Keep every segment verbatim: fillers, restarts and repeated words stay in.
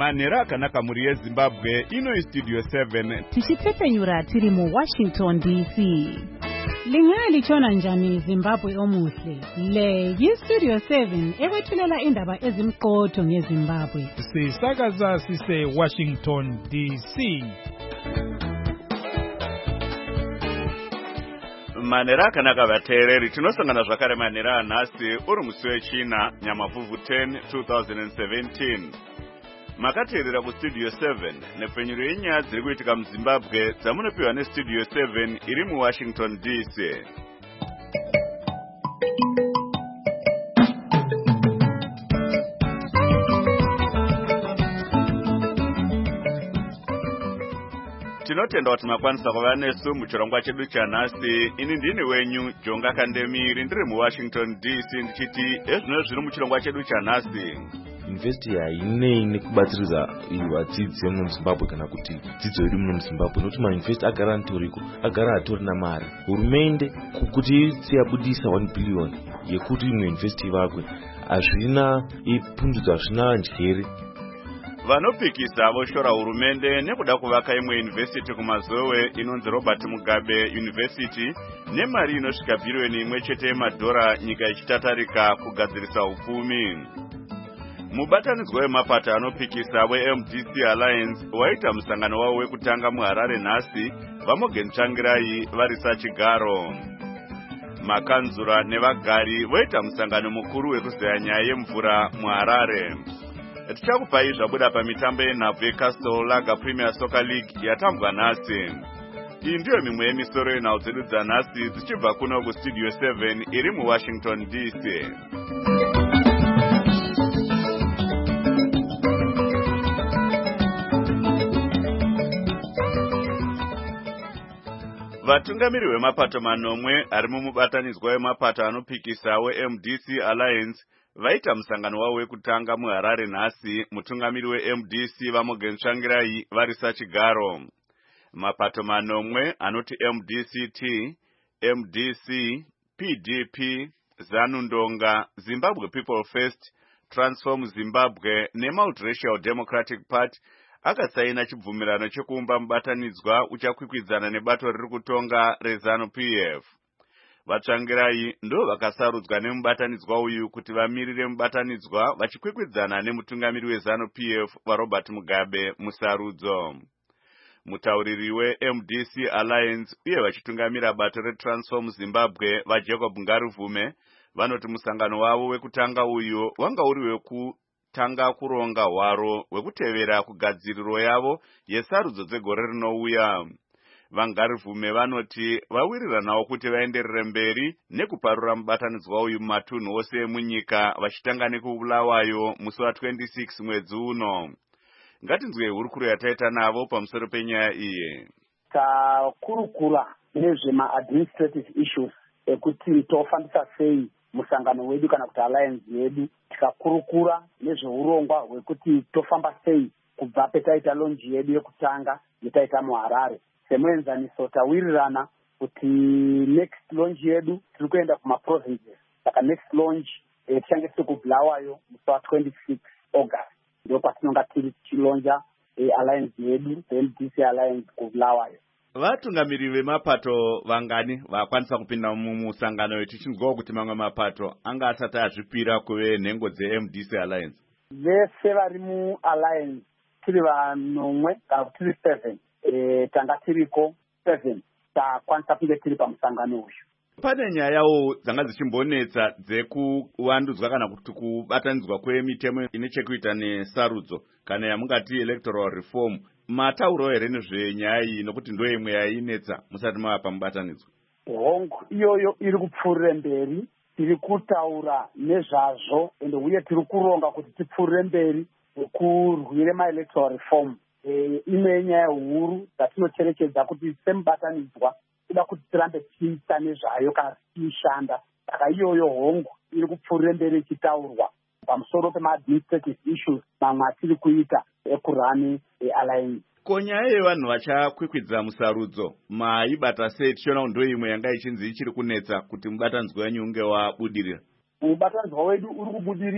manhero akanaka mhuri yeZimbabwe. Ino iStudio seven tichipfepenyura tiri muWashington D C. Lingaya lichona njani Zimbabwe omuhle? Le yiStudio seven ekwethulela indaba ezimqotho ngeZimbabwe. Sisakaza sise Washington D C. manhero akanaka vateereri, tinosangana zvakare manhero anhasi uri musi wechina Nyamavhuvhu ten twenty seventeen. Makateerera kuStudio seven nepfenyuro yenyaya dziri kuitika muZimbabwe dzamunopiwa neStudio seven iri muWashington D C. Tinotenda kuti makwanisa kuva nesu muchirongwa chedu chanhasi. Ini ndini wenyu Jonga Kandemiri, ndiri muWashington D C ndichiti ezvino zviri muchirongwa chedu chanhasi. University hainei nekubatsiridza vadzidzi muno muZimbabwe kana kuti dzidzo iri muno muZimbabwe, nokuti mauniversity agara atoriko, agara atori namari. Hurumende kuti siyabudisa one billion yekuti imwe university vakwe hazvina ipundudza, hazvina njere. Vanopikisa voshora hurumende nekuda kuvaka imwe university kumazowe inonzi Robert Mugabe University nemari inosvika bhiriyoni imwe chete yemadhora, nyika ichitatarika kugadzirisa upfumi. Mubatanidzwa wemapato anopikisa weM D C Alliance waita musangano wavo wekutanga muHarare nhasi, Vamogen Tsvangirai varisa chigaro. Makanzura nevagari voita musangano mukuru wekuzeya nyaya yemvura muHarare. Tichakupai zvabuda pamitambo yenhabvu yeCastle Lager Premier Soccer League yatambwa nhasi. Iyi ndiyo mimwe yemisoro yenhau dzedu dzanhasi dzichibva kuno kuStudio seven iri muWashington D C. Vatungamiri vemapato manomwe ari mumubatanidzwa wemapato anopikisa weM D C Alliance vaita musangano wavo wekutanga muHarare nhasi, mutungamiri weM D C Vamogen Tsvangirai varisa chigaro. Mapato manomwe anoti M D C T, M D C, P D P, ZANU Ndonga, Zimbabwe People First, Transform Zimbabwe neMultiracial Democratic Party akasaina chibvumirano chekuumba mubatanidzwa uchakwikwidzana nebato riri kutonga reZANU P F. Vatsvangirai ndo vakasarudzwa nemubatanidzwa uyu kuti vamirire mubatanidzwa vachikwikwidzana nemutungamiri weZANU P F vaRobert Mugabe musarudzo. Mutauriri weM D C Alliance uye vachitungamira bato reTransform Zimbabwe vaJacob Ngaruvume vanoti musangano wavo wekutanga uyu wanga uri wekutanga kuronga hwaro wekutevera kugadziriro yavo yesarudzo dzegore rinouya. Vangaruvume vanoti vawiriranawo kuti vaenderere mberi nekuparura mubatanidzwa uyu mumatunhu ose emunyika, vachitanga nekubulawayo musi wa26 mwedzi uno. Ngatinzwe hurukuro yataita navo pamusoro penyaya iyi. Takurukura nezvema-administrative issues ekuti tofambisa sei musangano wedu kana kuti alliance yedu, tikakurukura nezveurongwa hwekuti tofamba sei kubva petaita launch yedu yekutanga yetaita muHarare. Semuenzaniso tawirirana kuti next launch yedu tiri kuenda kumaprovinces, saka next launch eh, tichange tiri kubulawayo musi wa twenty-six August ndio patinonga tiri tichilonja eh, alliance yedu M D C Alliance kubulawayo. Vatungamiri vemapato vangani vakwanisa kupinda mumusangano wetu? Tichinzwawo kuti mamwe mapato anga asati azvipira kuve nhengo dzeM D C Alliance. Vese vari mualliance tiri vanomwe kana kuti tiri seven. E, tanga tiriko seven takwanisa kunge tiri pamusangano uyu. Pane nyayawo dzanga dzichimbonetsa dzekuvandudzwa kana kuti kubatanidzwa kwemitemo ine chekuita nesarudzo kana yamungati electoral reform. Matauro here nezvenyaya iyi nokuti ndo imwe yainetsa musati mava pamubatanidzwa? Hongu iyoyo iri kupfuurire mberi, tiri kutaura nezvazvo ende uye tiri kuronga kuti tipfuurire mberi kurwire maelectoral reform. E, imwe yenyaya huru dzatinocherechedza kuti semubatanidzwa kuda kuti tirambe tichiita nezvayo kana tichishanda. Saka iyoyo hongu iri kupfuurire mberi ichitaurwa pamusoro pema-administrative issues mamwe atiri kuita ekurani ealliance. Ko nyaya yevanhu vachakwikwidza musarudzo maibata sei? Tichiona kuti ndo imwe yanga ichinzi ichiri kunetsa kuti mubatanidzwa wenyu unge wabudirira. Mubatanidzwa wedu uri kubudirira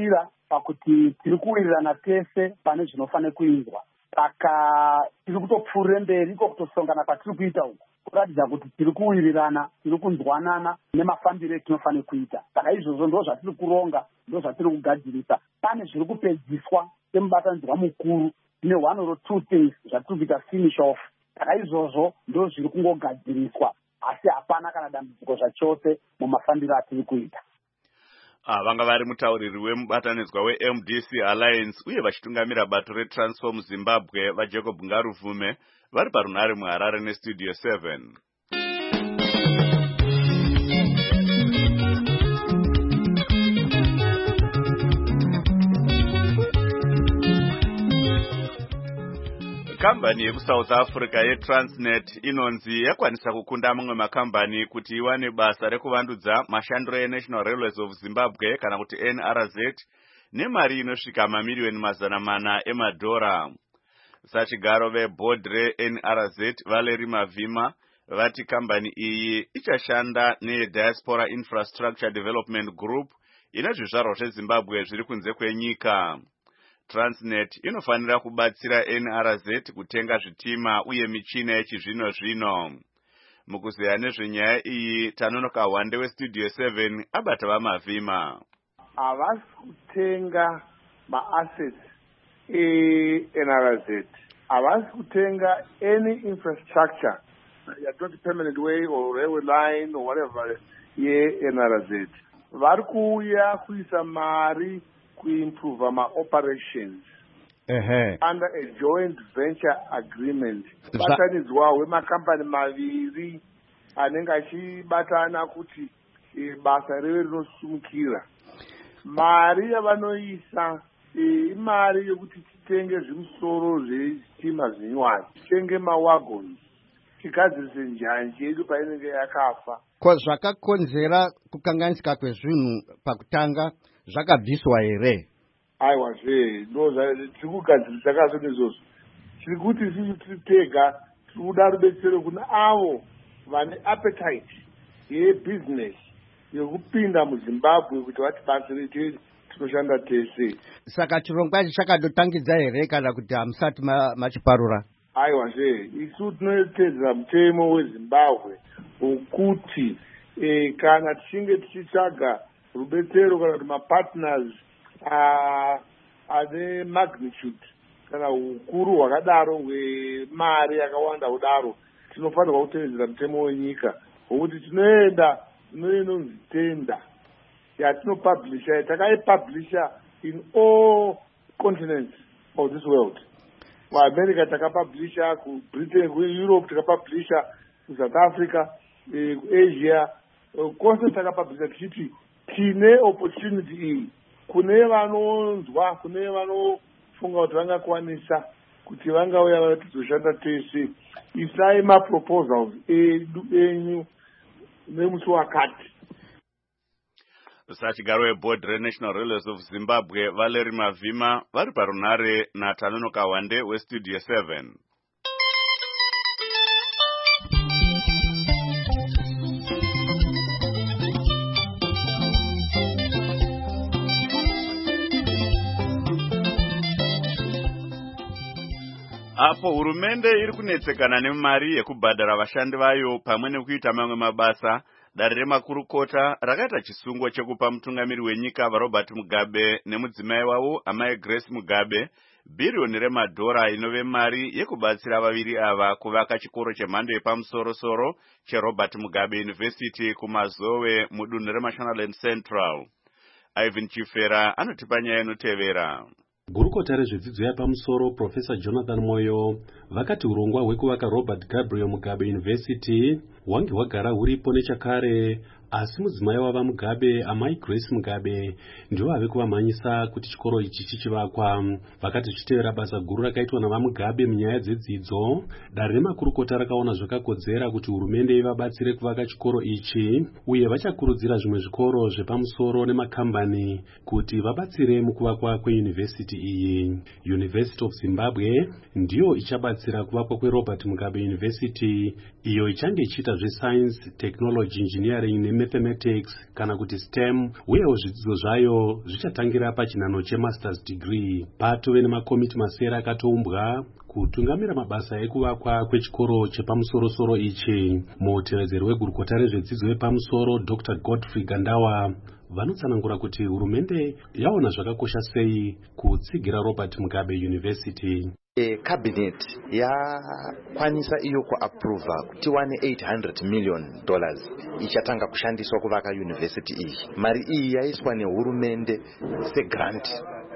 pakuti tiri kuwirirana tese pane zvinofanira kuizwa. Saka tiri kutopfuurira mberi iko kutosongana kwatiri kuita uku kuratidza kuti tiri kuwirirana, tiri kunzwanana nemafambiro etinofanira kuita. Saka izvozvo ndo zvatiri kuronga, ndo zvatiri kugadzirisa. Pane zviri kupedziswa semubatanidzwa mukuru, tine one or two things zvatiri kuita finish off. Saka izvozvo ndo zviri kungogadziriswa, asi hapana kana dambudziko zvachose mumafambiro atiri kuita. Ah, vanga vari mutauriri wemubatanidzwa we-M D C Alliance uye vachitungamira bato reTransform Zimbabwe vaJacob Ngaruvume vari parunhare muHarare neStudio seven. Kambani yekuSouth Africa yeTransnet inonzi yakwanisa kukunda mamwe makambani kuti iwane basa rekuvandudza mashandiro eNational Railways of Zimbabwe kana kuti N R Z nemari inosvika mamiliyoni mazana mana emadhora. Sachigaro veboard re-N R Z Valeri Mavhima vati kambani iyi ichashanda neDiaspora Infrastructure Development Group ine zvizvarwa zveZimbabwe zviri kunze kwenyika. Transnet inofanira kubatsira N R Z kutenga zvitima uye michina yechizvino zvino. Mukuzeya nezvenyaya iyi Tanonoka Wande weStudio seven abata vaMavhima. Havasi kutenga ma-assets e-N R Z. Havasi kutenga any infrastructure, not permanent way or railway line or whatever, ye-N R Z. Vari kuuya kuisa mari kuimprove my operations uh-huh. under a joint venture agreement. Batanidzwa wemakampani maviri anenge achibatana kuti basa rive rinosumukira. Mari yavanoisa imari yekuti titenge zvimusoro zvechitima zvinyuwani, titenge mawagons, tigadzirise njanji yedu painenge yakafa. Ko zvakakonzera kukanganisika kwezvinhu pakutanga zvakabviswa here? Aiwa zve, ndo tiri kugadzirisa kaso nezvozvo. Tiri kuti isusu tiri tega tiri kuda rubetsero kuna avo vane appetite yebusiness yekupinda muZimbabwe kuti vatibatsire tinoshanda tese. Saka chirongwa ichi chakadotangidza here kana kuti hamusati machiparura? Aiwa zve, isu tinotedzera mutemo weZimbabwe wokuti e, kana tichinge tichitsvaga rubetsero kana kuti mapartners ane magnitude kana ukuru hwakadaro hwemari yakawanda kudaro, tinofanirwa kutevedzera mutemo wenyika wokuti tinoenda inoinonzi tenda yatinopublisha, takaipublisha in all continents of this world. KuAmerica takapublisha, kuBritain, kuEurope takapublisha, kuSouth Africa, kuAsia, kose takapublisha tichiti tine opportunity iyi kune vanonzwa, kune vanofunga kuti vangakwanisa kuti vangauya vatizoshanda tese. Isai maproposals edu enyu nemusi wakati. Sachigaro weboard reNational Railways of Zimbabwe Valeri Mavhima vari parunhare naTanonoka Wande weStudio seven. Apo hurumende iri kunetsekana nemari yekubhadhara vashandi vayo pamwe nekuita mamwe mabasa, dare remakurukota rakaita chisungo chekupa mutungamiri wenyika vaRobert Mugabe nemudzimai wavo amai Grace Mugabe bhiriyoni remadhora inove mari yekubatsira vaviri ava kuvaka chikoro chemhando yepamusoro-soro cheRobert Mugabe University kuMazowe mudunhu reMashonaland Central. Ivan Chifera anotipa nyaya inotevera. Gurukota rezvedzidzo yapamusoro Professor Jonathan Moyo vakati urongwa hwekuvaka Robert Gabriel Mugabe University hwange hwagara huripo nechakare, asi mudzimai wava Mugabe amai Grace Mugabe ndivo vave kuvamhanyisa kuti chikoro ichi chichivakwa. Vakati chichitevera basa guru rakaitwa navaMugabe munyaya dzedzidzo, dare remakurukota rakaona zvakakodzera kuti hurumende ivabatsire kuvaka chikoro ichi, uye vachakurudzira zvimwe zvikoro zvepamusoro nemakambani kuti vabatsire mukuvakwa kweuniversity iyi. University of Zimbabwe ndiyo ichabatsira kuvakwa kweRobert Mugabe University, iyo ichange ichiita zveScience, Technology, Engineering neMathematics kana kuti STEM, uyewo zvidzidzo zvayo zvichatangira pachinhano chemasters degree. Patove nemakomiti masere akatoumbwa kutungamira mabasa ekuvakwa kwechikoro chepamusoro-soro ichi. Mutevedzeri wegurukota rezvedzidzo yepamusoro Doctor Godfrey Gandawa vanotsanangura kuti hurumende yaona zvakakosha sei kutsigira Robert Mugabe University. E, cabinet yakwanisa iyo kuapprova kuti wane eight hundred million dollars ichatanga kushandiswa kuvaka university iyi. Mari iyi yaiswa nehurumende segrant.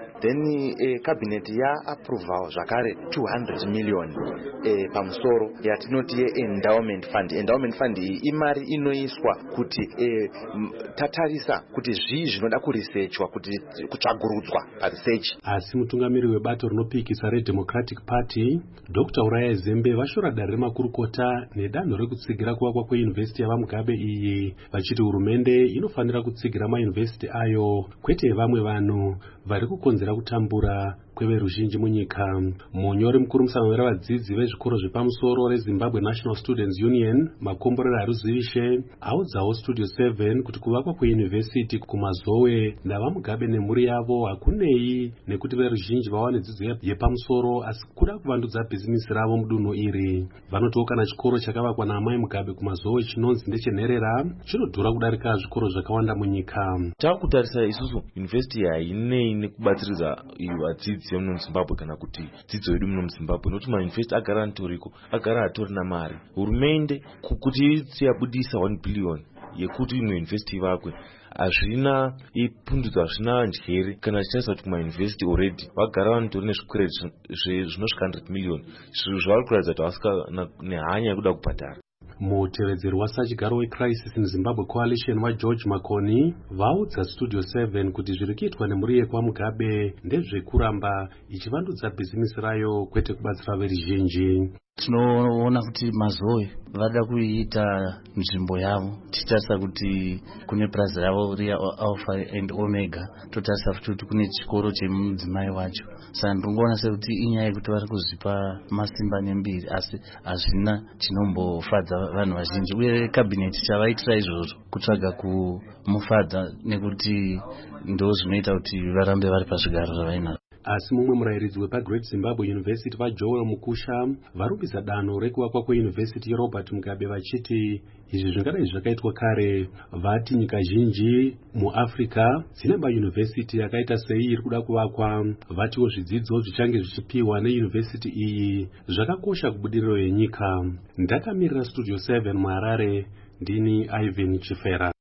Then eh, cabinet ya approve zvakare two hundred million eh, pamusoro yatinoti endowment fund. Endowment fund iyi imari inoiswa kuti eh, tatarisa kuti zvii zvinoda kuresearchwa kuti kutsvagurudzwa paresearch. Asi mutungamiri webato rinopikisa reDemocratic Party Doctor Uraya Zembe vashora dare remakurukota nedanho rekutsigira kuvakwa kweuniversity yavaMugabe iyi, vachiti hurumende inofanira kutsigira mauniversity ayo kwete vamwe vanhu vari kukonzera kutambura kweveruzhinji munyika. Munyori mukuru musango wevadzidzi vezvikoro zvepamusoro reZimbabwe National Students Union Makomborero Haruzivishe audzawo Studio seven kuti kuvakwa kweuniversity kumazowe navaMugabe nemhuri yavo hakunei nekuti veruzhinji vawane dzidzo yepamusoro, asi kuda kuvandudza bhizinisi ravo mudunhu iri. Vanotiwo kana chikoro chakavakwa naamai Mugabe kumazowe chinonzi ndechenherera chinodhura kudarika zvikoro zvakawanda munyika. Takutarisa isusu university hainei nekubatsiridza vadzidzi vemuno muZimbabwe kana kuti dzidzo yedu muno muZimbabwe, nokuti mauniversity agara atoriko, agara atorina mari. Hurumende kuti yabudisa one billion yekuti imwe university ivakwe hazvina ipundudza, hazvina njere kana chitarisa kuti kumauniversity already vagara vanotori nezvikwere zvinosvika one hundred million, zvinhu zvavari kuratidza kuti havasika nehanya yekuda kubhadhara. Mutevedzeri wasachigaro weCrisis in Zimbabwe Coalition waGeorge Makoni vaudza Studio seven kuti zviri kuitwa nemhuri yekwaMugabe ndezvekuramba ichivandudza bhizinisi rayo kwete kubatsira veruzhinji. Tinoona kuti mazowe vada kuiita nzvimbo yavo, tichitarisa kuti kune plaza yavo ria Alpha and Omega, totarisa kuti kune chikoro chemudzimai wacho. Saka ndingoona sekuti inyaya yekuti vari kuzvipa masimba nembiri asi hazvina chinombofadza vanhu vazhinji, uye cabinet chavaitira izvozvo kutsvaga kumufadza nekuti ndo zvinoita kuti varambe vari pazvigaro zvavainazvo. Asi mumwe murairidzi wepaGreat Zimbabwe University vaJoel Mukusha varumbidza danho rekuvakwa kweuniversity yeRobert Mugabe vachiti izvi zvingadai zvakaitwa kare. Vati nyika zhinji muAfrica dzine mauniversity yakaita sei iri kuda kuvakwa. Vatiwo zvidzidzo zvichange zvichipiwa neuniversity iyi zvakakosha kubudiriro yenyika. Ndakamirira Studio seven muHarare, ndini Ivan Chifera.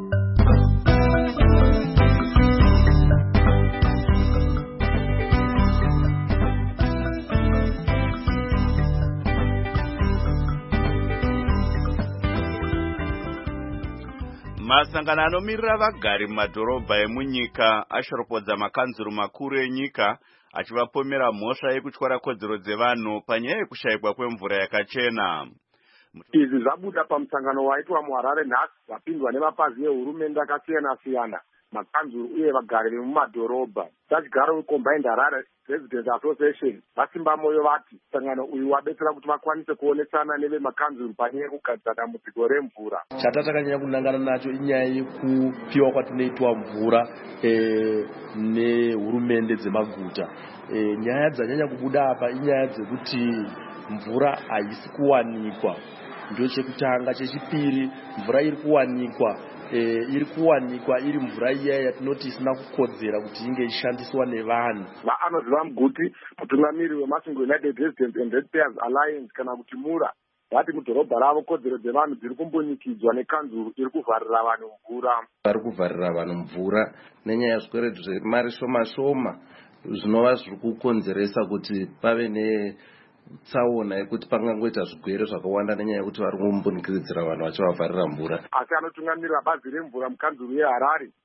Masangano anomirira vagari mumadhorobha emunyika ashoropodza makanzuru makuru enyika achivapomera mhosva yekutyara kodzero dzevanhu panyaya yekushayikwa kwemvura yakachena. Izvi zvabuda pamusangano waitwa muHarare nhasi wapindwa nevapazi vehurumende akasiyana-siyana, makanzuru uye vagari vemumadhorobha. Sachigaro weCombined Harare Residents Association vasimba moyo vati musangano uyu wabetsera kuti vakwanise kuonesana nevemakanzuru panyaya yekugadzira dambudziko remvura. Chatakanyanya kunangana nacho inyaya yekupiwa kwatinoitwa mvura e, nehurumende dzemaguta. E, nyaya dzanyanya kubuda apa inyaya dzekuti mvura haisi kuwanikwa, ndio chekutanga. Chechipiri, mvura iri kuwanikwa E, iri kuwanikwa iri mvura iya yatinoti isina kukodzera kuti inge ishandiswa nevanhu. Vaanoziva Mguti, mutungamiri weMasingo United Residents and Ratepayers Alliance kana kuti MURA, vati mudhorobha ravo kodzero dzevanhu dziri kumbonikidzwa nekanzuru iri kuvharira vanhu mvura. Vari kuvharira vanhu mvura nenyaya yezvikweredzo zvemari shoma shoma zvinova zviri kukonzeresa kuti pave ne tsaona yekuti pangangoita zvigwere zvakawanda nenyaya yekuti vari kumbonikidzira vanhu vachivavharira mvura. Asi anotungamirira bazi remvura mukanzuru yeHarare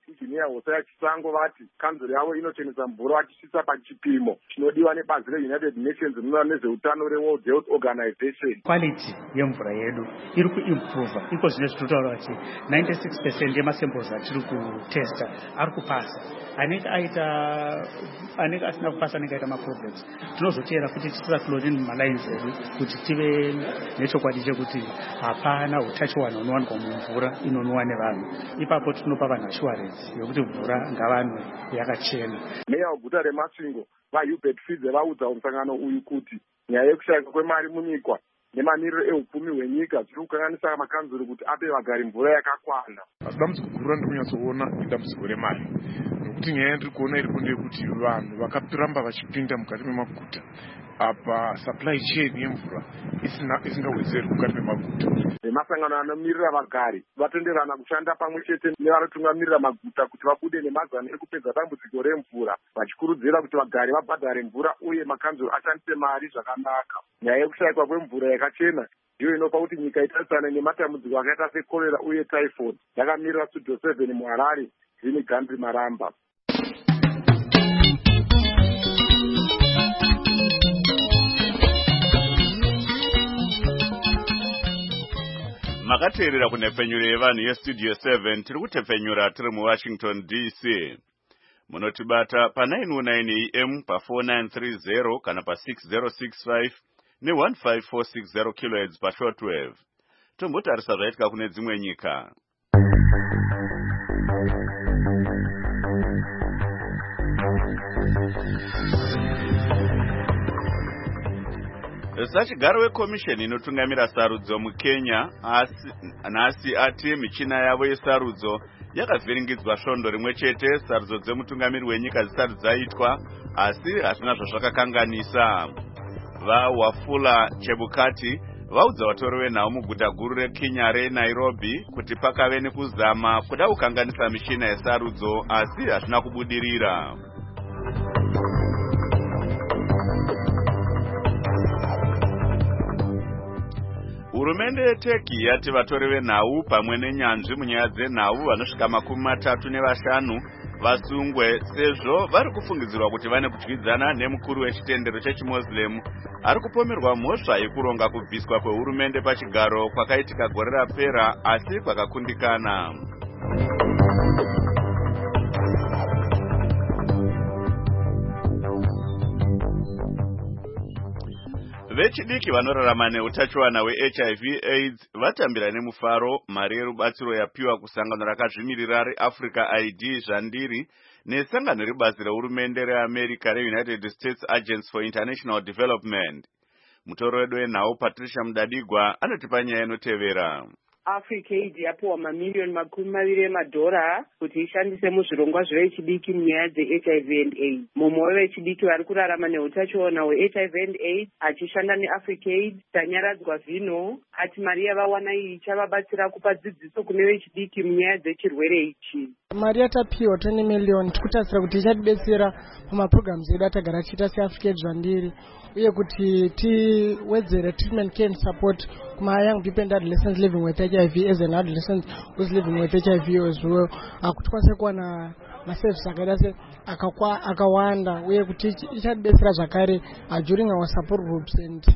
injiniya Hosea Chisango vati kanzuro yavo inochenesa mvura vachisvitsa pachipimo chinodiwa nebazi reUnited Nations rinoona nezveutano reWorld Health Organization. Quality yemvura yedu iri kuimprove iko zvine zvitotaura kuti ninety-six percent yemasamples atiri kutesta ari kupasa. Anenge aita anenge asina kupasa anenge aita maproblems. Tinozoteera kuti tisisa chlorine mumalines edu kuti tive nechokwadi chekuti hapana utachiwana unowanikwa mumvura inonwiwa nevanhu. Ipapo tinopa vanhu assurance yokuti mvura ngavanwe yakachena. Meya weguta reMasvingo vaHubert Fidze vaudza musangano uyu kuti nyaya yekushayika kwemari munyika nemamiriro ehupfumi hwenyika zviri kukanganisa makanzuro kuti ape vagari mvura yakakwana. Dambudziko guru randinonyatsoona idambudziko remari, nokuti nyaya yandiri kuona iripo ndeyekuti vanhu vakaramba vachipinda mukati memaguta apa supply chain yemvura isina isingawedzeri mukati memaguta. Vemasangano anomirira vagari vatenderana kushanda pamwe chete nevanotungamirira maguta kuti vabude nemazano ekupedza dambudziko remvura, vachikurudzira kuti vagari vabhadhare mvura uye makanzuro ashandise mari zvakanaka. Nyaya yekushayikwa kwemvura yakachena ndiyo inopa kuti nyika itarisane nematambudziko akaita sekorera uye typhoid. Yakamirira Studio seven muHarare, Vini Gandhi Maramba. Makateerera kunepfenyuro yevanhu yestudio seven tiri kutepfenyura tiri muWashington D C. Munotibata pa nine oh nine A M pa four nine three zero kana pa six zero six five ne one five four six zero kilohertz pa shortwave. Tombotarisa zvaitika kune dzimwe nyika. Sachigaro wekomisheni inotungamira sarudzo muKenya asi nhasi ati michina yavo yesarudzo yakavhiringidzwa svondo rimwe chete sarudzo dzemutungamiri wenyika dzisati dzaitwa, asi hazvina zvazvakakanganisa. VaWafula Chebukati vaudza vatori venhau muguta guru reKenya reNairobi kuti pakave nekuzama kuda kukanganisa michina yesarudzo, asi hazvina kubudirira. Hurumende yeTurkey yati vatori venhau pamwe nenyanzvi munyaya dzenhau vanosvika makumi matatu nevashanu vasungwe sezvo vari kufungidzirwa kuti vane kudyidzana nemukuru wechitendero chechiMuslim ari kupomerwa mhosva yekuronga kubviswa kwehurumende pachigaro kwakaitika gore rapera asi kwakakundikana. Vechidiki vanorarama neutachiwana weH I V AIDS vatambira nemufaro mari yerubatsiro yapiwa kusangano rakazvimirira reAfrica I D zvandiri nesangano rebazi rehurumende reAmerica reUnited States Agency for International Development. Mutoro wedu wenhau Patricia Mudadigwa anotipa nyaya inotevera. Africaid yapiwa mamiliyoni makumi maviri emadhora kuti ishandise muzvirongwa zvevechidiki munyaya dzeH I V and AIDS. Mumwe wevechidiki vari kurarama neutachiona weH I V and AIDS achishanda neAfricaid, Tanyaradzwa Vino, ati mari yavawana iyi ichavabatsira kupa dzidziso kune vechidiki munyaya dzechirwere ichi. Mari yatapiwa twenty million tikutarisira kuti ichatidetsera pamaprograms edu atagara tichiita seAfricaid zvandiri, uye kuti tiwedzere treatment care and support kuma young people and adolescents living with H I V as an adolescent who's living with H I V as well. Kuti kwanise kuwana maservice akaita se akawanda, uye kuti ichadetsera zvakare during our support groups and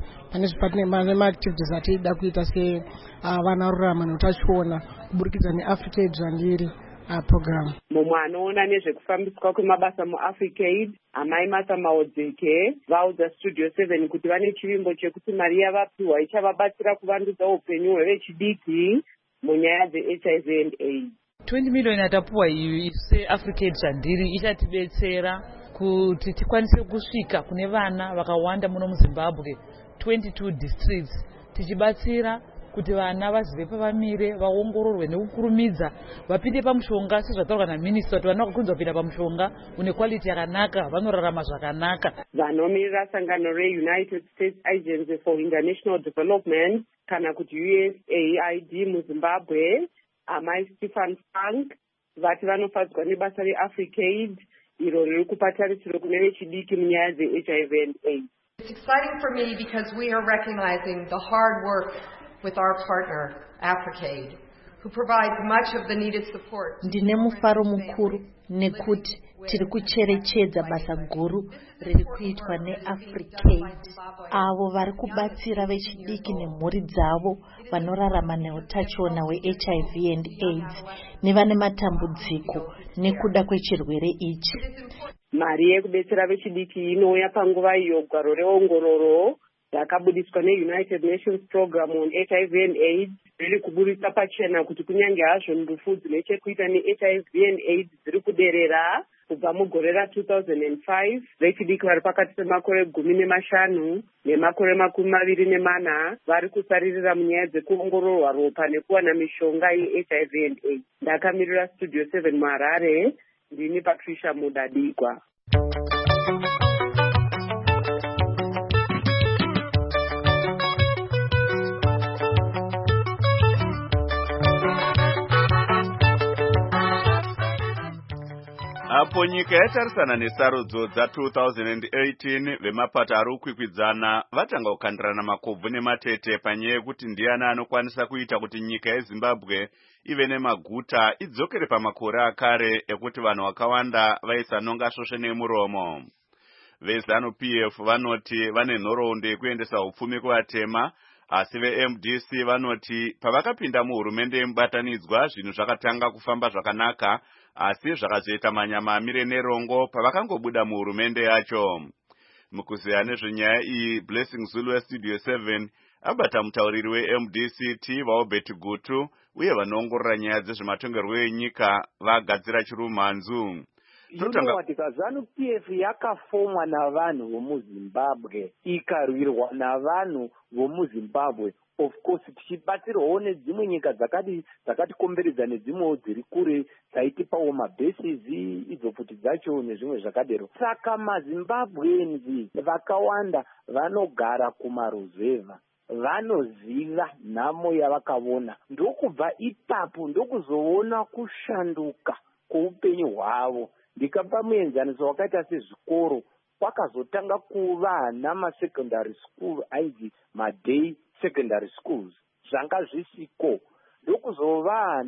pane maactivities atida kuita se vana rurama neutachiona kuburikidza neAfricaid zvandiri program. Mumwe anoona nezvekufambiswa kwemabasa muAfricaid, amai Martha Maodzeke, vaudza Studio seven kuti vane chivimbo chekuti mari yavapiwa ichavabatsira kuvandudza upenyu hwevechidiki munyaya dzeH I V and AIDS. twenty million atapuwa iyi seAfricaid zvandiri ichatidetsera kuti tikwanise kusvika kune vana vakawanda muno muZimbabwe twenty-two districts, tichibatsira kuti vana vazive pavamire, vaongororwe nekukurumidza, vapinde pamushonga sezvataurwa naminista kuti vana vakakunzwa kupinda pamushonga une quality yakanaka vanorarama zvakanaka. Vanomirira sangano reUnited States Agency for International Development kana kuti U S A I D muZimbabwe, amai Stephen Frank, vati vanofadzwa nebasa reAfricaid iro riri kupa tarisiro kune vechidiki munyaya dzeH I V and AIDS. It's exciting for me because we are recognizing the hard work with our partner, Africaid. who provides much of the needed support. Ndine mufaro mukuru nekuti tiri kucherechedza basa guru riri kuitwa neAfricaid, avo vari kubatsira vechidiki nemhuri dzavo vanorarama neutachiona hwe-H I V and AIDS nevane matambudziko nekuda kwechirwere ichi. Mari yekudetsera vechidiki inouya panguva iyo gwaro reongororo rakabudiswa neUnited Nations Program on H I V and AIDS riri kuburisa pachena kuti kunyange hazvo ndufu dzine chekuita ne-H I V and AIDS dziri kuderera kubva mugore ra two thousand five, vechidiki vari pakati pemakore gumi nemashanu nemakore makumi maviri nemana vari kusaririra munyaya dzekuongororwa ropa nekuwana mishonga ye-H I V and AIDS. Ndakamirira Studio seven muHarare, ndini Patricia Mudadigwa. Apo nyika yatarisana nesarudzo dza two thousand eighteen, vemapato ari kukwikwidzana vatanga kukandirana makobvu nematete panyaya yekuti ndiani anokwanisa kuita kuti nyika yeZimbabwe ive nemaguta idzokere pamakore akare ekuti vanhu vakawanda vaisanonga svosve nemuromo. VeZanu-P F vanoti vane nhoroondo yekuendesa upfumi kuvatema, asi ve-M D C vanoti pavakapinda muhurumende yemubatanidzwa zvinhu zvakatanga kufamba zvakanaka, asi zvakazoita manyama amire nerongo pavakangobuda muhurumende yacho. Mukuzeya nezvenyaya iyi, Blessing Zulu weStudio seven abata mutauriri we-M D C T vaObert Gutu uye vanoongorora nyaya dzezvematongerwo enyika vagadzira chirumhanzu. Inowatika ZANU-P F yakafomwa navanhu vomuZimbabwe, ikarwirwa navanhu vomuZimbabwe. Of course tichibatsirwawo nedzimwe nyika dzakati dzakatikomberedza nedzimwewo dziri kure dzaitipawo mabases idzo futi dzacho nezvimwe zvakadero. Saka maZimbabweans vakawanda vanogara kumaruzevha, vanoziva nhamo yavakaona. Ndokubva ipapo ndokuzoona kushanduka kweupenyu hwavo. Ndikapa muenzaniso wakaita sezvikoro, kwakazotanga kuva namasecondary school ainzi maday secondary schools, zvanga zvisiko. Ndokuzova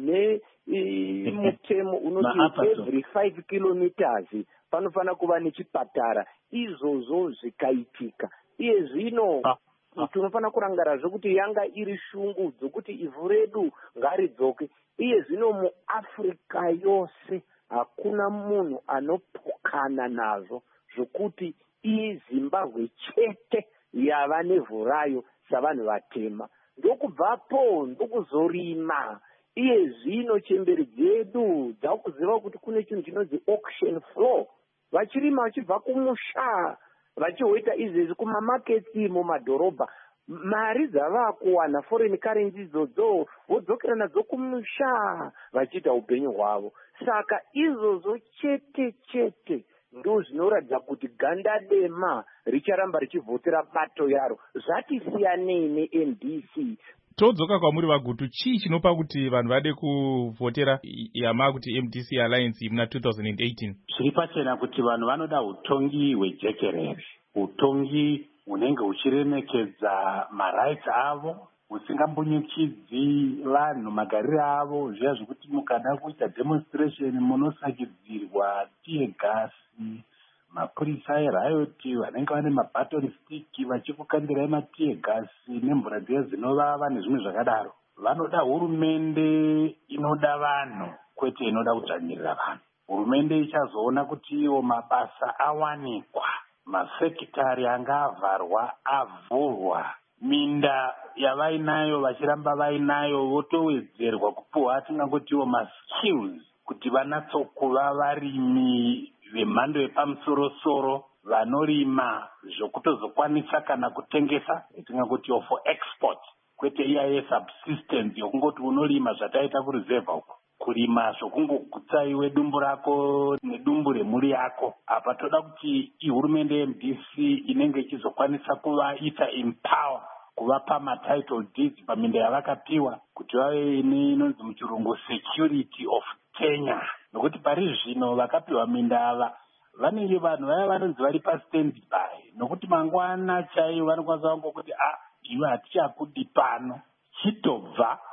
nemutemo unoti every five kilometers panofana kuva nechipatara. Izvozvo zvikaitika. Iye zvino tinofana kurangara zvekuti yanga iri shungu dzokuti ivhu redu ngaridzoke. Iye zvino muAfrica yose hakuna munhu anopukana nazvo zvokuti iZimbabwe chete yava nevhu rayo savanhu vatema. Ndokubvapo ndokuzorima. Iye zvino chemberi dzedu dzakuziva kuti kune chinhu chinonzi auction floor. Vachirima vachibva kumusha vachihoita izvezvi kumamaketsi mumadhorobha. Mari dzavakuwana foreign currency idzodzo vodzokera nadzo kumusha vachiita upenyu hwavo. Saka izvozvo chete chete ndo zvinoratidza kuti ganda dema richaramba richivhotera bato yaro. Zvatisiyanei ne-M D C. Todzoka kwamuri vagutu, chii chinopa kuti vanhu vade kuvhotera yama kuti M D C Alliance muna two thousand eighteen? Zviri pachena kuti vanhu vanoda utongi hwejekerere, utongi hunenge huchiremekedza marights avo, husingambunyikidzi vanhu magariro avo, zviya zvekuti mukada kuita demonstration munosakidzirwa tiye gasi, mapurisa eriot vanenge vane mabaton stick vachikukandirai matiye gasi nemvura dziya dzinovava nezvimwe zvakadaro. Vanoda hurumende inoda vanhu kwete inoda kudzvanyirira vanhu. Hurumende ichazoona kuti iwo mabasa awanikwa, mafekitari anga avharwa avhurwa, minda yavainayo vachiramba vainayo votowedzerwa kupuhwa atingangotiwo maskills kuti vanatsokuva varimi vemhando yepamusorosoro vanorima zvokutozokwanisa kana kutengesa tingangoti for export, kwete iya yesubsistence yokungoti unorima zvataita kureserva uko, kurima zvokungogutsa iwe dumbu rako nedumbu remhuri yako. Apa toda kuti ihurumende ye-M D C inenge ichizokwanisa kuvaita empower, kuvapa matitle deeds paminda yavakapiwa kuti vave inonzi muchirungu security of tenure. Nokuti pari zvino vakapiwa minda ava vanenge vanhu vaya vanonzi vari pastand by, nokuti mangwana chaivo vanokwanisa kungokuti ah iwe hatichakudi pano, chitobva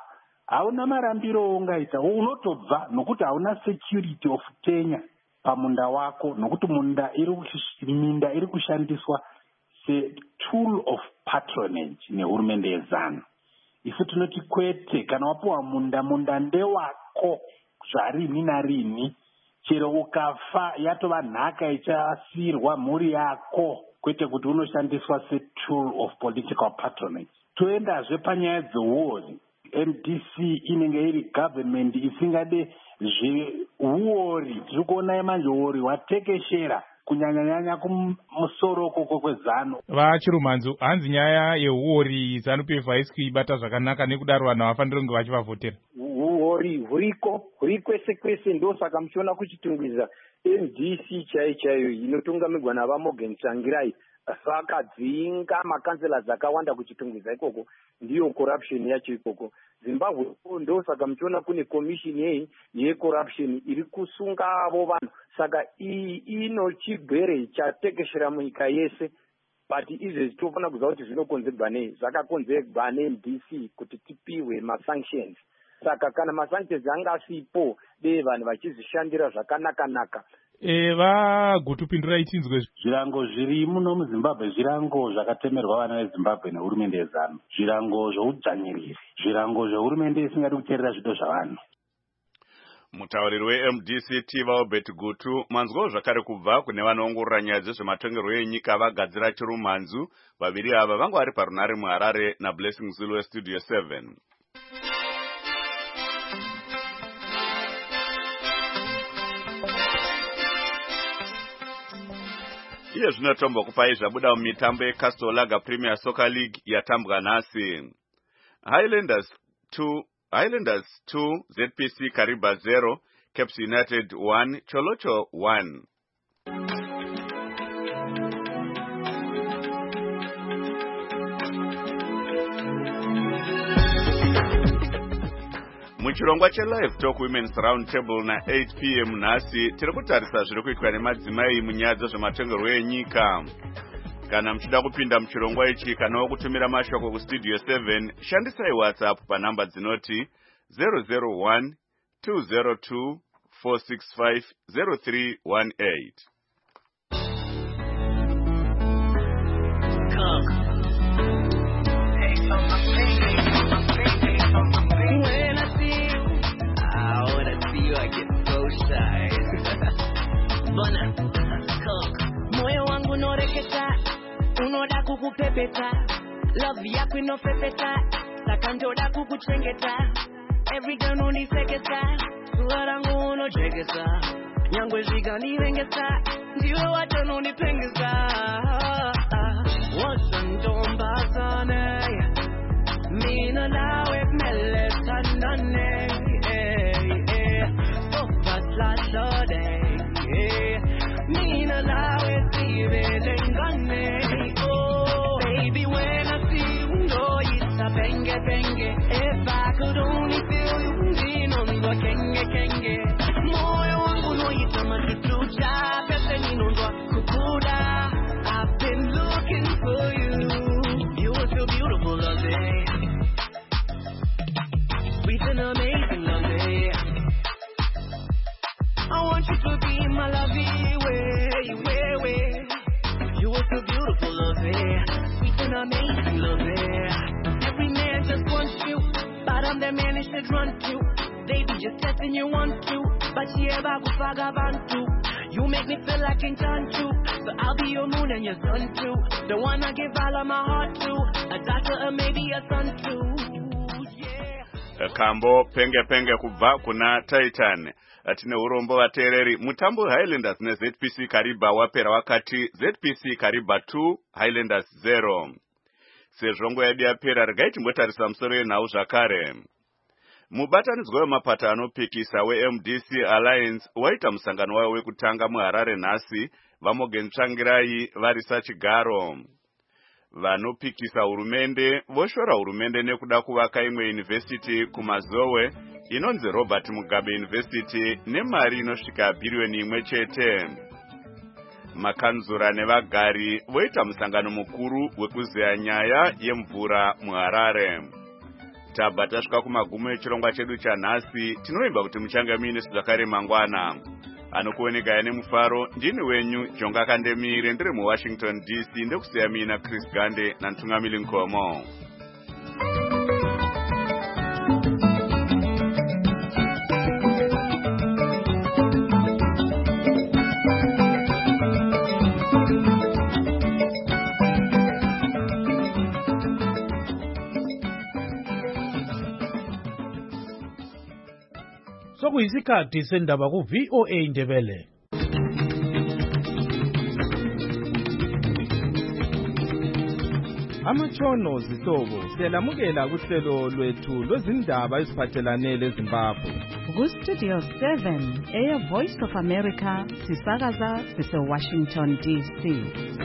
hauna marambiro aungaita, unotobva nokuti hauna security of tenure pamunda wako, nokuti munda iri minda iri kushandiswa setool of patronage nehurumende yezanu. Isu tinoti kwete, kana wapuwa munda, munda ndewako zvarini narini, chero ukafa yatova nhaka ichasirwa mhuri yako, kwete kuti unoshandiswa setool of political patronage. Toendazve panyaya dzeuori, M D C inenge iri government isingade zveuori. Tiri kuona manje uori watekeshera kunyanyanyanya kumusoro koko kwezano. Vachirumanzu, hanzi nyaya yeuori ZANU P F haisi kuibata zvakanaka, nekudaro vanhu havafaniri kunge vachivavhotera. Uori huriko huri kwese kwese, ndosaka muchiona kuchitungwiza M D C chai chaiyo inotungamirwa navaMorgan Tsvangirai vakadzinga makansela dzakawanda kuchitungwiza ikoko, ndiyo corruption yacho ikoko. Zimbabwe ndosaka muchiona kune commission yei yecorruption iri kusunga avo vanhu. Saka iyi ino chigwere chatekeshera munyika yese, but izvezvi tofanira kuziva kuti zvinokonzerwa nei. Zvakakonzerwa ne-M D C kuti tipiwe masanctions. Saka kana masanctions anga asipo, dei vanhu vachizvishandira zvakanaka-naka. E, vagutupindurai tinzwe. Zvirango zviri muno muZimbabwe zvirango zvakatemerwa vana veZimbabwe nehurumende yezanu. Zvirango zveudzvanyiriri, zvirango zvehurumende isingadi kuteerera zvido zvavanhu. Mutauriri we-M D C Tiva Albert Gutu manzwawo zvakare kubva kune vanoongorora nyaya dzezvematongerwo enyika vagadzira chirumanzu. Vaviri ava vangu vari parunare muHarare naBlessing Zulu weStudio seven. Iye zvinotomba kupai zvabuda mumitambo yeCastle Lager Premier Soccer League yatambwa nhasi. Highlanders two, Highlanders two, Z P C Kariba zero, Caps United one, Cholocho one. Muchirongwa che-Live Talk Women's Round Table na eight p m nhasi tiri kutarisa zviri kuitwa nemadzimai munyaya dzezvematongerwo enyika. Kana muchida kupinda muchirongwa ichi kana kutumira mashoko kuStudio seven, shandisai WhatsApp panhamba dzinoti zero zero one two zero two four six five zero three one eight. Moyo wangu noreketa, unoda kukupepeta, love yako inofepeta, saka njoda kukuchengeta, every girl uniseketa, suwa rangu unochekesa, nyangwe zvikanirengesa, ndiwe wacho unipengesa. Wasandombazane, mina nawe kumele tandane, so fast like Lorde. Mina nawe sivelengane. Oh baby, when I see you know it's a benge benge. If I could only feel you ndinonzwa kenge kenge. Moyo wangu noita machuchucha, pese ninonzwa kukuda. I've been looking for you. You were so beautiful love day. Sweet and amazing love day. I want you to be my lovey way, way, way. You were so beautiful, love it. Sweet and amazing, love it. Every man just wants you, but I'm the man he should run to. They be just testing you want to, but yeah, bagu fagabantu. You make me feel like Enchantu, so I'll be your moon and your sun too. The one I give all of my heart to, a daughter or maybe a son too. Yeah. Kambo penge penge kubva kuna Titan. Atine urombo vateereri. Mutambo Highlanders ne Z P C Kariba wapera wakati Z P C Kariba two, Highlanders zero. Sezvongo yadi yapera regai timbotarisa musoro yenhau zvakare. Mubatanidzwa wemapata anopikisa we-M D C Alliance waita musangano wayo wekutanga muHarare nhasi, vaMorgan Tsvangirai varisa chigaro. Vanopikisa hurumende voshora hurumende nekuda kuvaka imwe university kumazowe inonzi Robert Mugabe University nemari inosvika bhiriyoni imwe chete. Makanzura nevagari voita musangano mukuru wekuzeya nyaya yemvura muHarare. tabva tasvika kumagumo echirongwa chedu chanhasi. Tinovimba kuti muchange muine zvakare mangwana. Anokuoneka nemufaro ndini wenyu Jonga Kandemire ndiri muWashington D C ndekusiya mina Chris Gande nantungamili Nkomo. Sokuyisikhathi sendaba ku V O A Ndebele. Amatshono zihlobo siyalamukela kuhlelo lwethu lwezindaba eziphathelane leZimbabwe. Ku-Studio seven, Air Voice of America, sisakaza sise-Washington D C.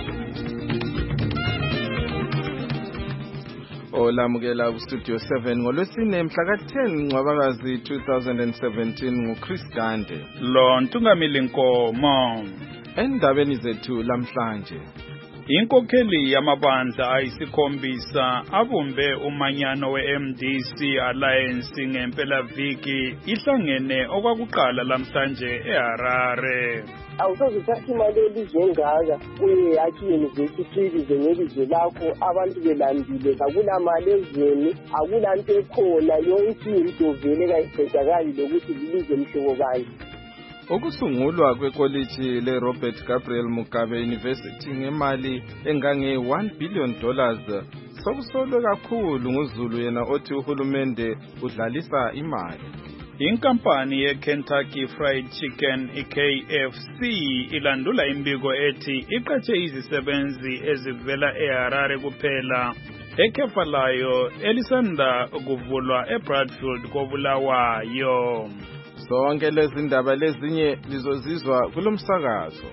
Olamukela ku-Studio seven ngolwesine mhla ka ten Ncwabakazi two thousand seventeen nguChris Gande. Lo ntungamili Nkomo. Endabeni zethu lamhlanje. Inkokheli yamabandla ayisikhombisa abumbe umanyano we-M D C Alliance ngempelaviki ihlangene okwakuqala lamhlanje eHarare. Awusazithatha imali elizwe engaka uye yakhi university ize ngelizwe lakho abantu belambile akulamali ezweni akulanto ekhona yonke into vele kayiqedakali lokuthi lilizwe mhlobo bani. Ukusungulwa kwekoliji leRobert Gabriel Mugabe University ngemali engange one billion dollars sokusolwe kakhulu nguZulu yena othi uhulumende udlalisa imali. Inkampani ye-Kentucky Fried Chicken i-K F C ilandula imbiko ethi iqatshe izisebenzi ezivela eHarare kuphela ekhefa layo elisanda kuvulwa eBradfield koBulawayo. Sonke lezi ndaba lezinye lizozizwa kulomsakazo.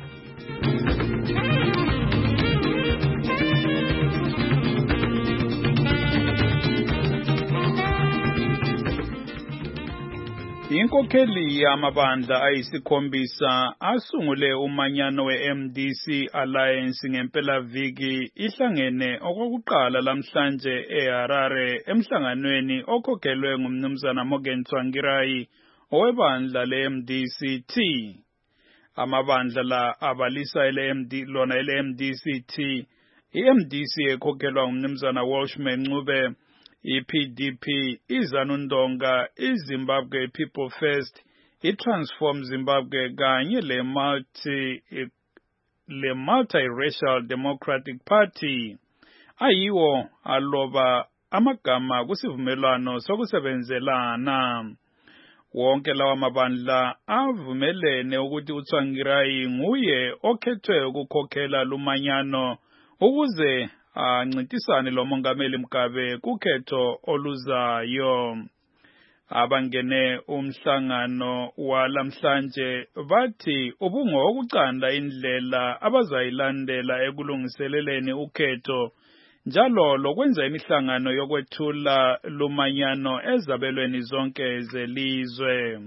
Inkokheli yamabandla ayisikhombisa asungule umanyano we-M D C Alliance ngempelaviki ihlangene okwakuqala lamhlanje eHarare emhlanganweni okhokhelwe ngumnumzana Morgan Tsvangirai owebandla le-M D C T. Amabandla la abalisa ele-M D lona ele-M D C T, i-M D C ekhokhelwa ngumnumzana Welshman Ncube, i-P D P, iZanu Ndonga, iZimbabwe People First, i-Transform Zimbabwe kanye le-multi le multi-racial Democratic Party. Ayiwo aloba amagama kusivumelwano sokusebenzelana. Wonke lawa mabandla avumelene ukuthi uTsvangirai nguye okhethwe ukukhokhela lumanyano ukuze ancintisane lo mongameli Mugabe kukhetho oluzayo. Abangene umhlangano walamhlanje bathi ubungokucanda indlela abazayilandela ekulungiseleleni ukhetho njalo lokwenza imihlangano yokwethula lumanyano ezabelweni zonke zelizwe.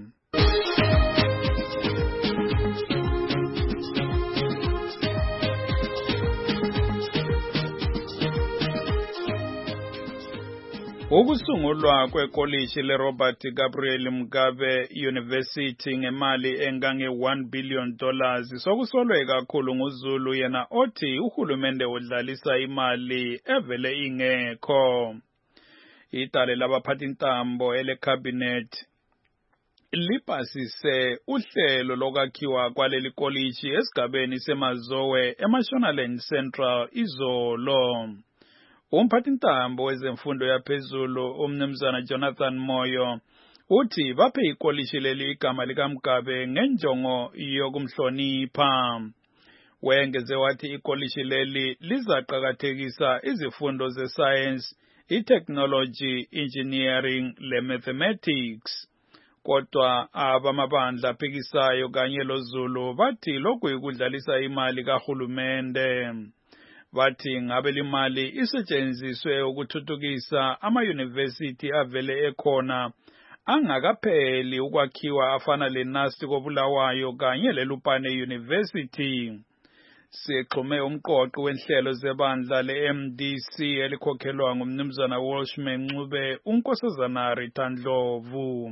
Ukusungulwa kwekoliji leRobert Gabriel Mugabe University ngemali engange one billion dollars sokusolwe kakhulu nguZulu yena othi uhulumende udlalisa imali evele ingekho. Itale labaphathi ntambo ele cabinet lipasise uhlelo lokwakhiwa kwaleli koliji esigabeni seMazowe eMashonaland Central izolo. Umphathi ntambo wezemfundo yaphezulu umnumzana Jonathan Moyo uthi baphe ikoliji leli igama likaMugabe ngenjongo yokumhlonipha. Wengeze wathi ikoliji leli lizaqakathekisa izifundo ze-science, i-technology, engineering le mathematics. Kodwa abamabandla aphikisayo kanye loZulu bathi lokhu ikudlalisa imali kahulumende. Bathi ngabe limali isetshenziswe ukuthuthukisa ama-university avele ekhona angakapheli ukwakhiwa afana leNasti koBulawayo kanye leLupane University. Sixhume umqoqi wenhlelo zebandla le-M D C elikhokhelwa ngumnumzana Welshman Ncube, uNkosazana Rita Ndlovu.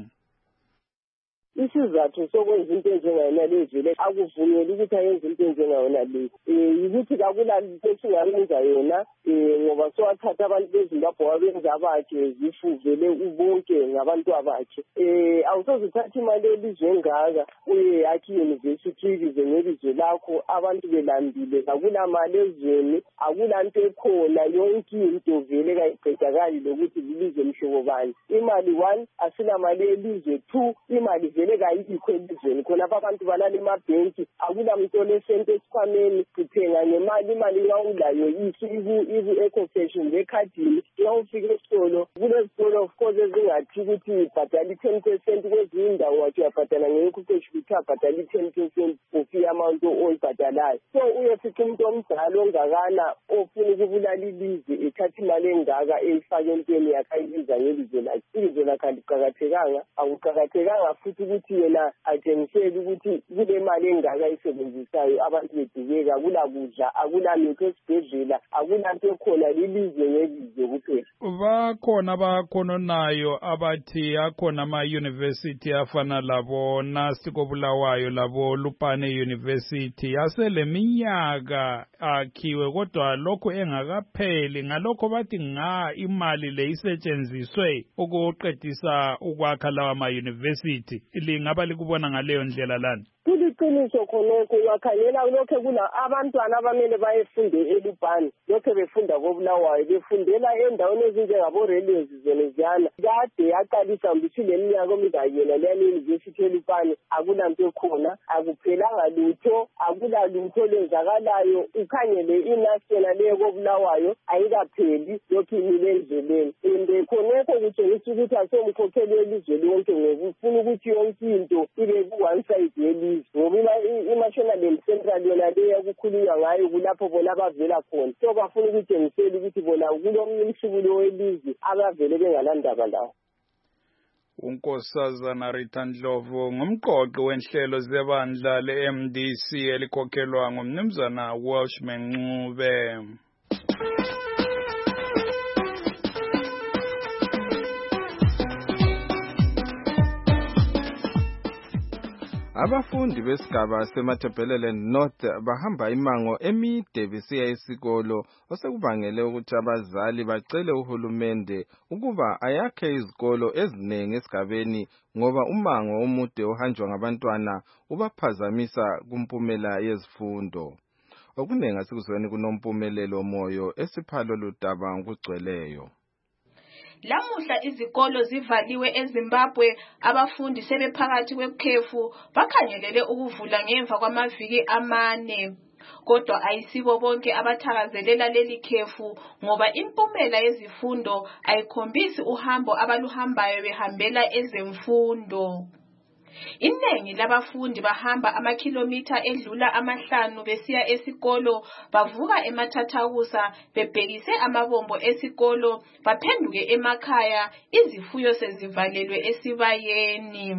Isizathu sokwenza into enjengayona lezi le akuvumeli ukuthi ayenze into enjengayona lezi eh ukuthi akula into esingayenza yona eh ngoba sowathatha abantu beZimbabwe wabenza abakhe zifuvele ubonke ngabantu abakhe eh awusozithatha imali elizwe ngaka uye yakhi university ize ngelizwe lakho abantu belambile akula mali ezweni akula nto ekhona yonke into vele kayiqedakali lokuthi lilizwe mhlobo bani imali one asina mali elizwe two imali vele kayikho elizweni khona abantu balala emabhenki akula muntu olesente esikhwameni kuthenga nemali imali yawulayo ithi ibu ibu ecocation lekhadini yawufika esitolo kulesitolo of course ezingathi ukuthi ibhadala ten percent kwezinye indawo wathi uyabhadala ngecocation ukuthi abhadala ten percent of amount oyibhadalayo so uyofica umuntu omdala ongakana ofuna ukubulala ilizwe ethatha imali engaka eyifake entweni yakhe ayibiza ngelizwe lakhe ilizwe lakhe aliqakathekanga akuqakathekanga futhi ukuthi yena atshengisele ukuthi kule mali engaka isebenzisayo abantu bedubeka akula kudla akula mikho esibhedlela akula nto ekhona lilizwe ngelizwe kuphela. Bakhona bakhononayo abathi akhona ama-university afana labo Nasiko Bulawayo labo Lupane University aseleminyaka akhiwe kodwa lokho engakapheli ngalokho bathi nga imali le isetshenziswe ukuqedisa ukwakha lawa ama-university lingaba likubona ngaleyo ndlela lana. Kuliqiniso khonokho uyakhangela lokho kuna abantwana abamele bayefunde eLupane lokho befunda koBulawayo befundela endaweni ezinjengabo Railways zeleziyana kade yaqalisa mbisile eminyaka omingayena le university eLupane akula nto khona akuphelanga lutho akula lutho lenzakalayo ukhangele inational leyo koBulawayo ayikapheli lokho imile endleleni ende khonokho kutshengisa ukuthi asomkhokheli elizwe lonke ngoba ufuna ukuthi yonke into ibe ku one side yeli ngoba i-national and central yona leyo kukhulunywa ngayo kulapho bona abavela khona so bafuna ukuthengisela ukuthi bona kulomnye umhlubulo welizwe abavele bengalandaba lawo. uNkosazana Rita Ndlovu ngumqoqi wenhlelo zebandla le-M D C elikhokhelwa ngumnumzana Welshman Ncube. Abafundi besigaba seMatabeleland North bahamba imango emide besiya esikolo osekubangele ukuthi abazali bacele uhulumende ukuba ayakhe izikolo eziningi esigabeni ngoba umango omude ohanjwa ngabantwana ubaphazamisa kumpumela yezifundo. Okunengi asikuzweni kunompumelelo moyo esiphalo ludaba ngokugcweleyo. Lamuhla izikolo zivaliwe eZimbabwe abafundi sebephakathi kwekhefu bakhangelele ukuvula ngemva kwamaviki amane kodwa ayisibo bonke abathakazelela leli khefu ngoba impumela yezifundo ayikhombisi uhambo abaluhambayo behambela ezemfundo. Inengi labafundi bahamba amakhilomitha edlula amahlanu besiya esikolo bavuka emathathakusa bebhekise amabombo esikolo baphenduke emakhaya izifuyo sezivalelwe esibayeni.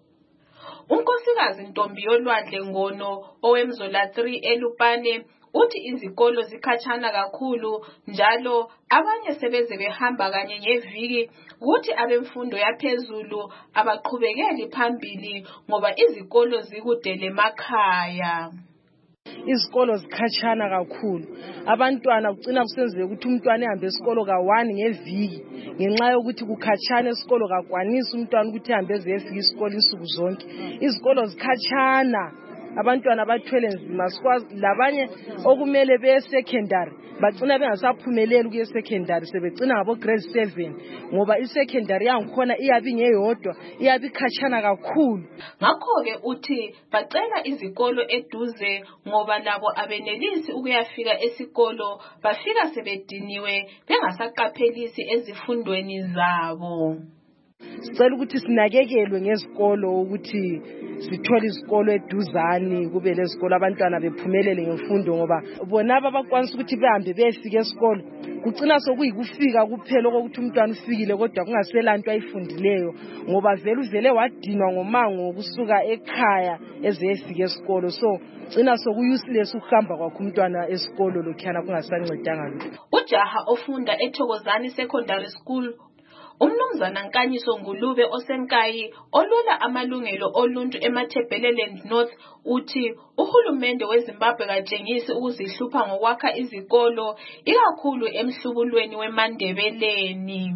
Unkosikazi Ntombi yolwandle Ngono owemzola three eLupane uthi izikolo zikhatshana kakhulu njalo abanye sebeze behamba kanye ngeviki ukuthi abemfundo yaphezulu abaqhubekeli phambili ngoba izikolo zikudele emakhaya. Izikolo zikhatshana kakhulu abantwana kucina kusenzeka ukuthi umntwana ehambe esikolo ka one ngeviki ngenxa yokuthi kukhatshana esikolo kakwanisa umntwana ukuthi ehambe ezefika isikolo insuku zonke. Izikolo zikhatshana abantwana bathwele nzima sikwazi labanye okumele beye secondary bacina bengasaphumeleli kuye secondary sebecina ngabo grade seven ngoba i-secondary yangikhona iyabi ngeyodwa iyabi khatshana kakhulu. Ngakho ke uthi bacela izikolo eduze ngoba labo abenelisi ukuyafika esikolo bafika sebediniwe bengasaqaphelisi ezifundweni zabo. Sicela ukuthi sinakekelwe ngezikolo ukuthi sithole izikolo eduzani kube lezikolo abantwana bephumelele ngemfundo ngoba bona abakwanisa ukuthi behambe befike esikolo kucina sokuyikufika kuphela ukuthi umntwana ufikile kodwa kungaselanto ayifundileyo ngoba vele uvele wadinwa ngomango ukusuka ekhaya ezefika esikolo so cina sokuuseless ukuhamba kwakhe umntwana esikolo lokhana kungasancedanga lutho. Ujaha ofunda eThokozani Secondary School Umnumzana Nkanyiso Ngulube osenkayi olwela amalungelo oluntu eMatabeleland North uthi uhulumende weZimbabwe katshengisi ukuzihlupha ngokwakha izikolo ikakhulu emhlubulweni weMandebeleni.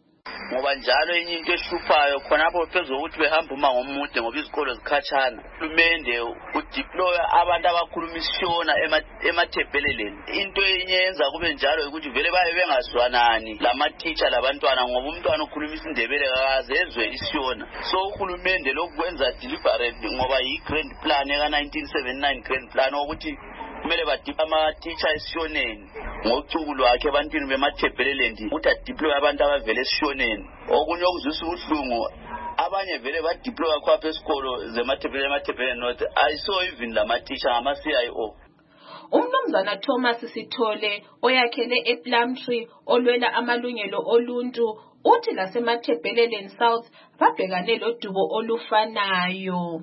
Ngoba njalo enye into ehluphayo khonapho phezulu ukuthi behamba uma ngomude ngoba izikolo zikhatshana. Uhulumende udeploya abantu abakhuluma isishona eMatabeleland. Into enye yenza kube njalo ukuthi vele baye bengazwanani lama teacher labantwana ngoba umntwana ukhuluma isindebele akazezwe isishona. So uhulumende lokwenza deliberate ngoba yi grand plan eka nineteen seventy-nine grand plan ukuthi kumele badipha ama-teacher esishoneni ngocuku lwakhe ebantwini beMatabeleland ukuthi adiploye abantu abavele esishoneni. Okunye okuzwisa ubuhlungu abanye vele badiploya khapha esikolo zeMatabeleland North ayiso even lama-teacher ngama-C I O. Umnumzana Thomas Sithole oyakhele ePlumtree olwela amalungelo oluntu uthi laseMatabeleland South babhekane lodubo olufanayo.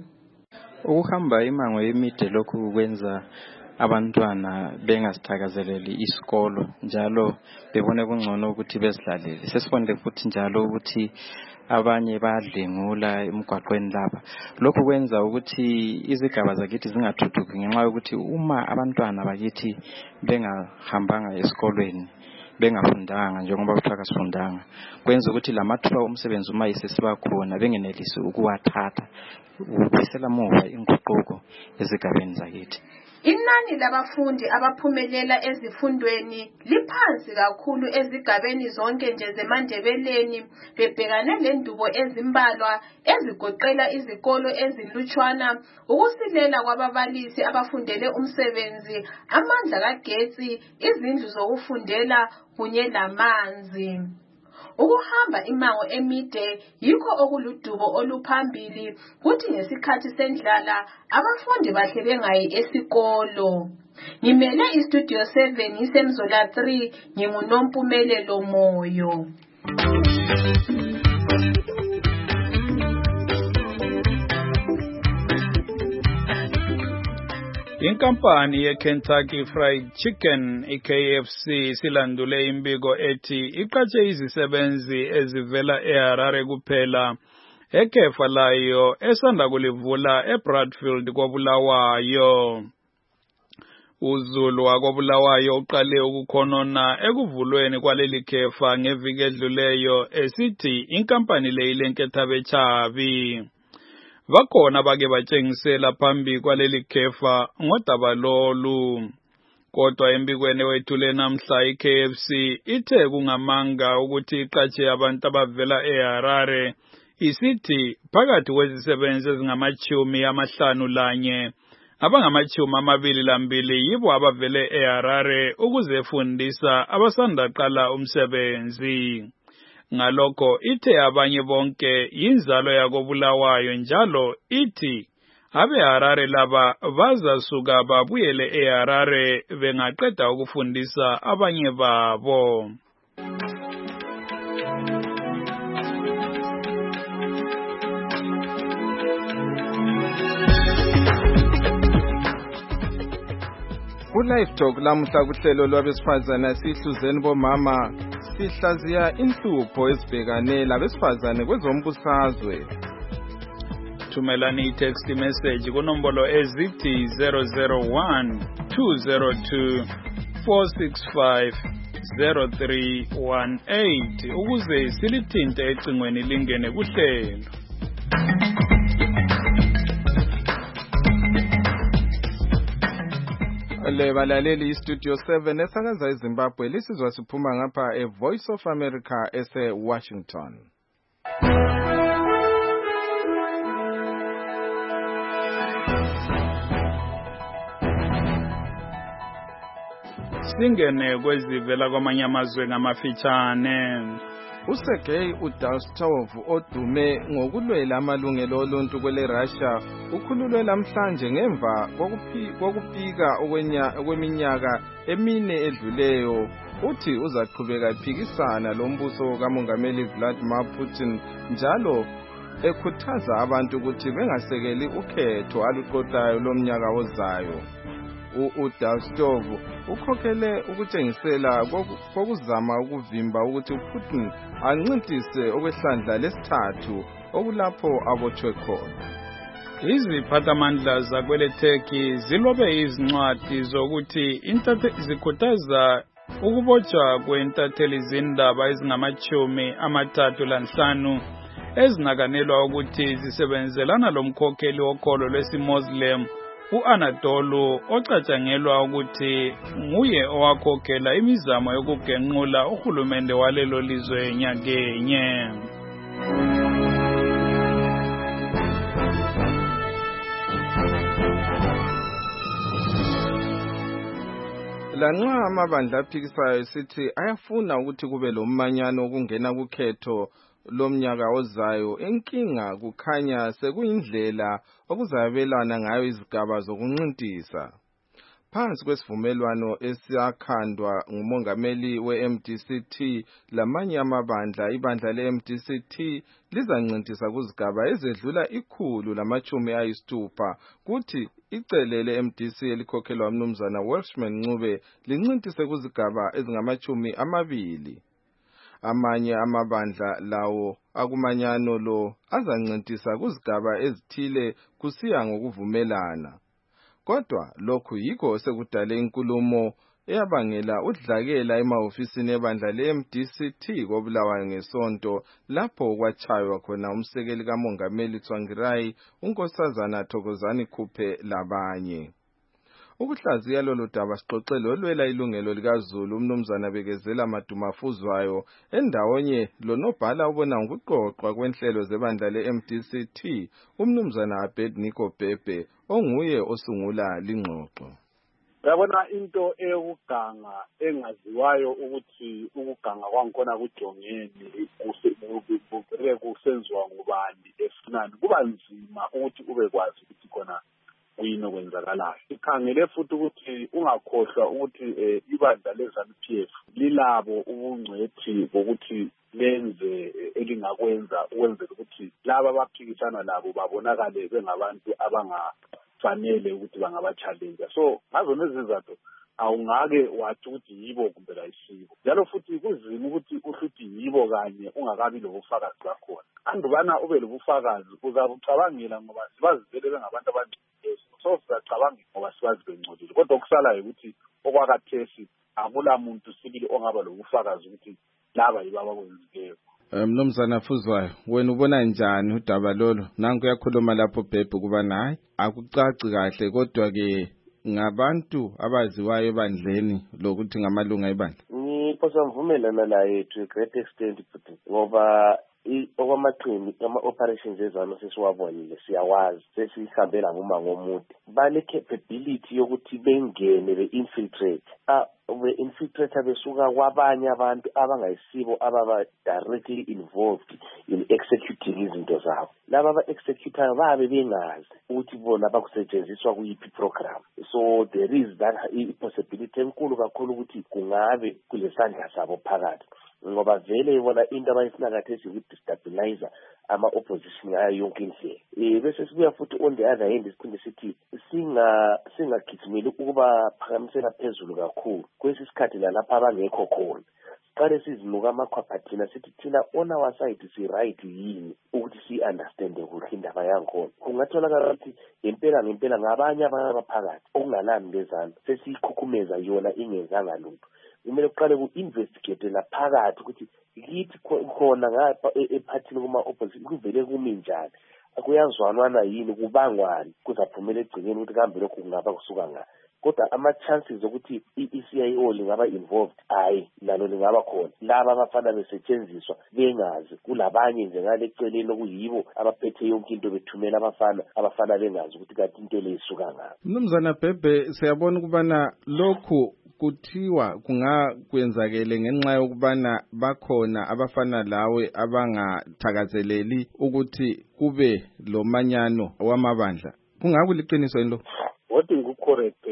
Ukuhamba imango emide lokhu kwenza abantwana bengasithakazeleli isikolo njalo bebone kungcono ukuthi bezidlalele. Sesibonile futhi njalo ukuthi abanye badlengula emgwaqweni lapha. Lokhu kwenza ukuthi izigaba zakithi zingathuthuki ngenxa yokuthi uma abantwana bakithi bengahambanga esikolweni bengafundanga njengoba kuthiwa kasifundanga kwenza ukuthi lamathuba omsebenzi uma isesiba khona bengenelisi ukuwathatha ukubisela muva inguquko ezigabeni zakithi. Inani labafundi abaphumelela ezifundweni liphansi kakhulu ezigabeni zonke nje zeMandebeleni bebhekane lendubo ezimbalwa ezigoqela izikolo ezilutshwana ukusilela kwababalisi abafundele umsebenzi amandla kagetsi izindlu zokufundela kunye lamanzi. Ukuhamba imango emide yikho okuludubo oluphambili kuthi ngesikhathi sendlala abafundi bahle bengayi esikolo. Ngimele iStudio seven ngisemzola three nginguNompumelelo Moyo. Inkampani ye-Kentucky Fried Chicken, i-K F C, silandule imbiko ethi iqatshe izisebenzi ezivela eHarare kuphela ekhefa layo esanda kulivula eBradfield koBulawayo. UZulu wakoBulawayo uqale ukukhonona ekuvulweni kwaleli khefa ngeviki edluleyo esithi inkampani le ilenketha bechabi. Bakhona bake batshengisela phambi kwaleli khefa ngodaba lolu. Kodwa embikweni wethule namhla i-K F C ithe kungamanga ukuthi iqatshe abantu abavela eHarare isithi phakathi kwezisebenzi ezingamachumi amahlanu lanye abangamachumi amabili lambili yibo abavele eHarare ukuzefundisa abasandaqala umsebenzi. Ngalokho ithe abanye bonke yinzalo yakoBulawayo njalo ithi abeHarare laba bazasuka babuyele eHarare bengaqeda ukufundisa abanye babo. Ku-Live Talk lamuhla kuhlelo lwabesifazana sihluzeni bomama sihlaziya inhlupho ezibhekane labesifazane kwezombusazwe. Thumelani text message kunombolo ezithi zero zero one two zero two four six five zero three one eight ukuze silithinte ecingweni lingene kuhlelo. Le balaleli iStudio seven esakaza eZimbabwe lisizwa siphuma ngapha eVoice of America ese Washington. Singene kwezivela kwamanye amazwe ngamafitshane. uSergei Udalstov odume ngokulwela amalungelo oluntu kwele Russia ukhululwe namhlanje ngemva kokupika okweminyaka emine edluleyo. Uthi uzaqhubeka ephikisana lombuso kamongameli Vladimir Putin njalo ekhuthaza abantu ukuthi bengasekeli ukhetho aluqoqayo lomnyaka ozayo. uDalstov ukhokhele ukutshengisela kokuzama ukuvimba ukuthi uPutin ancintise okwehlandla lesithathu okulapho abotshwe khona. Iziphathamandla zakwele Turkey zilobe izincwadi zokuthi zikhuthaza ukubotshwa kwentatheli zindaba ezingamachumi amathathu lanhlanu ezinakanelwa ukuthi zisebenzelana lomkhokheli wokholo lwesiMuslim u-Anadolu ocatshangelwa ukuthi nguye owakhokhela imizamo yokugenqula uhulumende walelo lizwe nyakenye. Lanxa amabandla aphikisayo esithi ayafuna ukuthi kube lomanyano okungena kukhetho lomnyaka ozayo, inkinga kukhanya sekuyindlela okuzabelana ngayo izigaba zokuncintisa. Phansi kwesivumelwano esiyakhandwa ngumongameli we-M D C T lamanye amabandla, ibandla le-M D C T lizancintisa kuzigaba ezedlula ikhulu lamachumi ayisithupha, kuthi icele le-M D C elikhokhelwa umnumzana Welshman Ncube lincintise kuzigaba ezingamachumi amabili. Amanye amabandla lawo akumanyano lo azancintisa kuzigaba ezithile kusiya ngokuvumelana. Kodwa lokhu yikho sekudale inkulumo eyabangela udlakela emahofisini ebandla le-M D C T koBulawayo ngesonto lapho kwachaywa khona umsekeli kamongameli Tsvangirai unkosazana Thokozani Khuphe labanye. Ukuhlaziya lolu daba sixoxele olwela ilungelo likaZulu umnumzana Bekezela Madumafuzwayo endawonye lonobhala ubona ngokuqoqwa kwenhlelo zebandla le-M D C T umnumzana Abednego Bhebhe onguye osungula lingxoxo. Yabona into eyokuganga engaziwayo ukuthi ukuganga kwankona kujongeni kuse kusenziwa ngubani efunani kuba nzima ukuthi ubekwazi ukuthi khona kuyini okwenzakalayo. Ikhangele futhi ukuthi ungakhohlwa ukuthi ibandla le-ZANU P F lilabo ubungcwethi bokuthi lenze elingakwenza ukwenzela ukuthi laba abaphikisana labo babonakale bengabantu abangafanele ukuthi bangaba-challenger. So ngazo nezizathu awungake wathi ukuthi yibo kumbe ayisibo. Njalo futhi kuzima ukuthi uhluthi yibo kanye ungakabi lobufakazi bakhona. Andubana ube lobufakazi uzabucabangela ngoba sibazivele bengabantu abancane. So siyacabanga ngoba sibazi bengcolile. Kodwa okusalayo ukuthi okwakathesi akula muntu sibili ongaba lobufakazi ukuthi laba yibo abakwenzileyo. Mnumzana Fuzwayo, wena ubona njani udaba lolo? Nanku uyakhuluma lapho Bhebhe kuba nayi akucaci kahle, kodwa ke ngabantu abaziwayo ebandleni lokuthi ngamalunga ebandla. Ngiphosa mvumelana naye to a great extent futhi ngoba okwamaqini ama-operations ezano sesiwabonile siyawazi sesihambela ngumango omude. Bale capability yokuthi bengene be-infiltrate ah be-infiltrate besuka kwabanye abantu abangayisibo ababa directly involved in executing izinto zabo. Laba aba-executayo babe bengazi ukuthi bona bakusetshenziswa kuyiphi program. So there is that possibility enkulu kakhulu ukuthi kungabe kulesandla sabo phakathi. Ngoba vele bona into abayifuna kathesi ukudestabilizer ama-opposition ngayo yonke indlela. Eh bese sibuya futhi on the other hand isiphinde sithi singa singagijimeli ukuba phakamisela phezulu kakhulu kwesisikhathi la lapha abangekho khona. Siqale sizinuka amakhwaphathina sithi thina on our side si right yini ukuthi si understand ukuthi indaba yankhona. Kungatholakala ukuthi impela ngempela ngabanye abaphakathi okungalami bezana sesikhukkumeza yona ingezanga lutho. Kumele uqale ku-investigate laphakathi ukuthi kithi khona ngapha ephathini kuma-opposition kuvele kumi njani, kuyazwanwana yini, kubangwani, kuzaphumela egcineni ukuthi kambe lokhu kungaba kusuka ngani. Kodwa ama-chances ukuthi i-E C I O lingaba involved hayi nalo lingaba khona. Laba abafana besetshenziswa bengazi kulabanye nje ngale eceleni okuyibo abaphethe yonke into bethumela abafana abafana bengazi ukuthi kanti into le isuka ngaphi. Mnumzana Bhebhe, siyabona ukubana lokhu kuthiwa kungakwenzakele ngenxa yokubana bakhona abafana lawe abangathakazeleli ukuthi kube lo manyano wamabandla. Kungakuliqiniso yini lo? Woti ngucorrect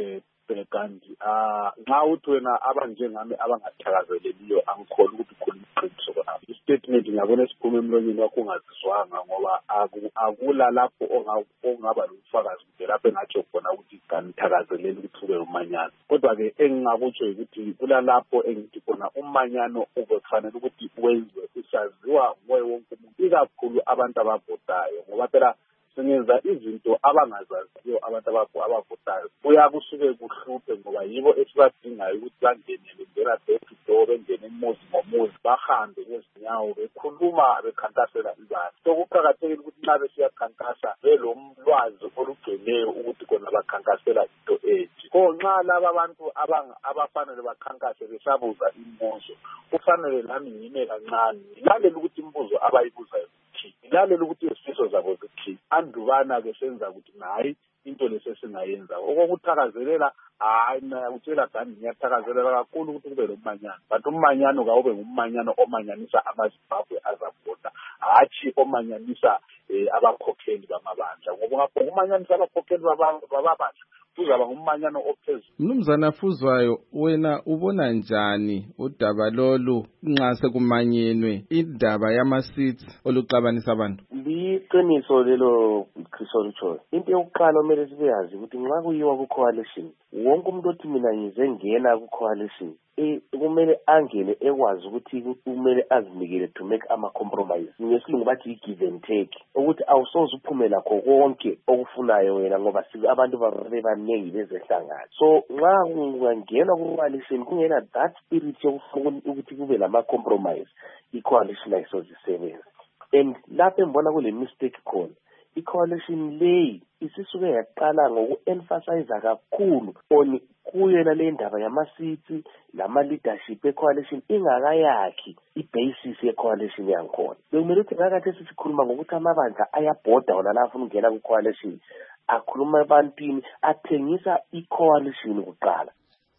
kanti ah nxa uthi wena abanjengami abangathakazeleliyo angikholwa ukuthi khona iqiniso khona. Istatement ngiyabona siphuma emlonyeni wakho ungazizwanga ngoba akula lapho ongaba lomfakazi ukuthi lapho engatsho khona ukuthi kanithakazeleli ukuthi kube umanyano. Kodwa ke engingakutsho ukuthi kula lapho engithi khona umanyano uzofanele ukuthi wenziwe usaziwa ngoye wonke umuntu ikakhulu abantu abavotayo ngoba phela singenza izinto abangazaziyo abantu abavotayo kuyakusuke kuhluphe ngoba yibo esibadingayo ukuthi bangenele ngena door to door bengene umuzi ngomuzi bahambe ngezinyawo bekhuluma bekhankasela izandla. So kuqakathekile ukuthi nxa besiyakhankasa belomlwazi olugcweleyo ukuthi kona bakhankasela into ethi. Ko nxa laba abantu abafanele bakhankase besabuza imibuzo kufanele nami ngime kancane ngilalela ukuthi imibuzo abayibuzayo ilalela ukuthi isifiso zabo zithi andubana ke senza ukuthi hayi into lesesingayenza okokuthakazelela hayi na utshela gani ngiyathakazelela kakhulu ukuthi kube lomanyano but umanyano kawube ngumanyano omanyanisa amaZimbabwe azavota hathi omanyanisa abakhokheli bamabandla ngoba ngapho umanyanisa abakhokheli bababandla kuzaba ngumanyano ophezulu. Mnumzana Fuzwayo, wena ubona njani udaba lolu nxa sekumanyenwe indaba yama-seats oluxabanisa abantu? Liqiniso lelo Chrisolucho. Into yokuqala omele sibeyazi ukuthi nxa kuyiwa ku-coalition wonke umuntu othi mina ngize ngena ku-coalition kumele angene ekwazi ukuthi kumele azinikele to make ama-compromise. Ngesilungu bathi i-give and take ukuthi awusoze uphume lakho konke okufunayo wena ngoba abantu babanengi bezehlangana. So nxa ungangena ku-coalition kungena that spirit yokufuna ukuthi kube lama-compromise i-coalition ayisoze isebenze. And lapho engibona kule mistake khona i-coalition leyi isisuke yaqala ngoku-emphasize kakhulu on kuyena le ndaba yama-seats lama-leadership e-coalition ingakayakhi i-basis ye-coalition yankhona. Bekumele ukuthi ngakade sisikhuluma ngokuthi amabandla ayabhoda wona la afuna ukungena ku-coalition akhuluma ebantwini athengisa i-coalition kuqala.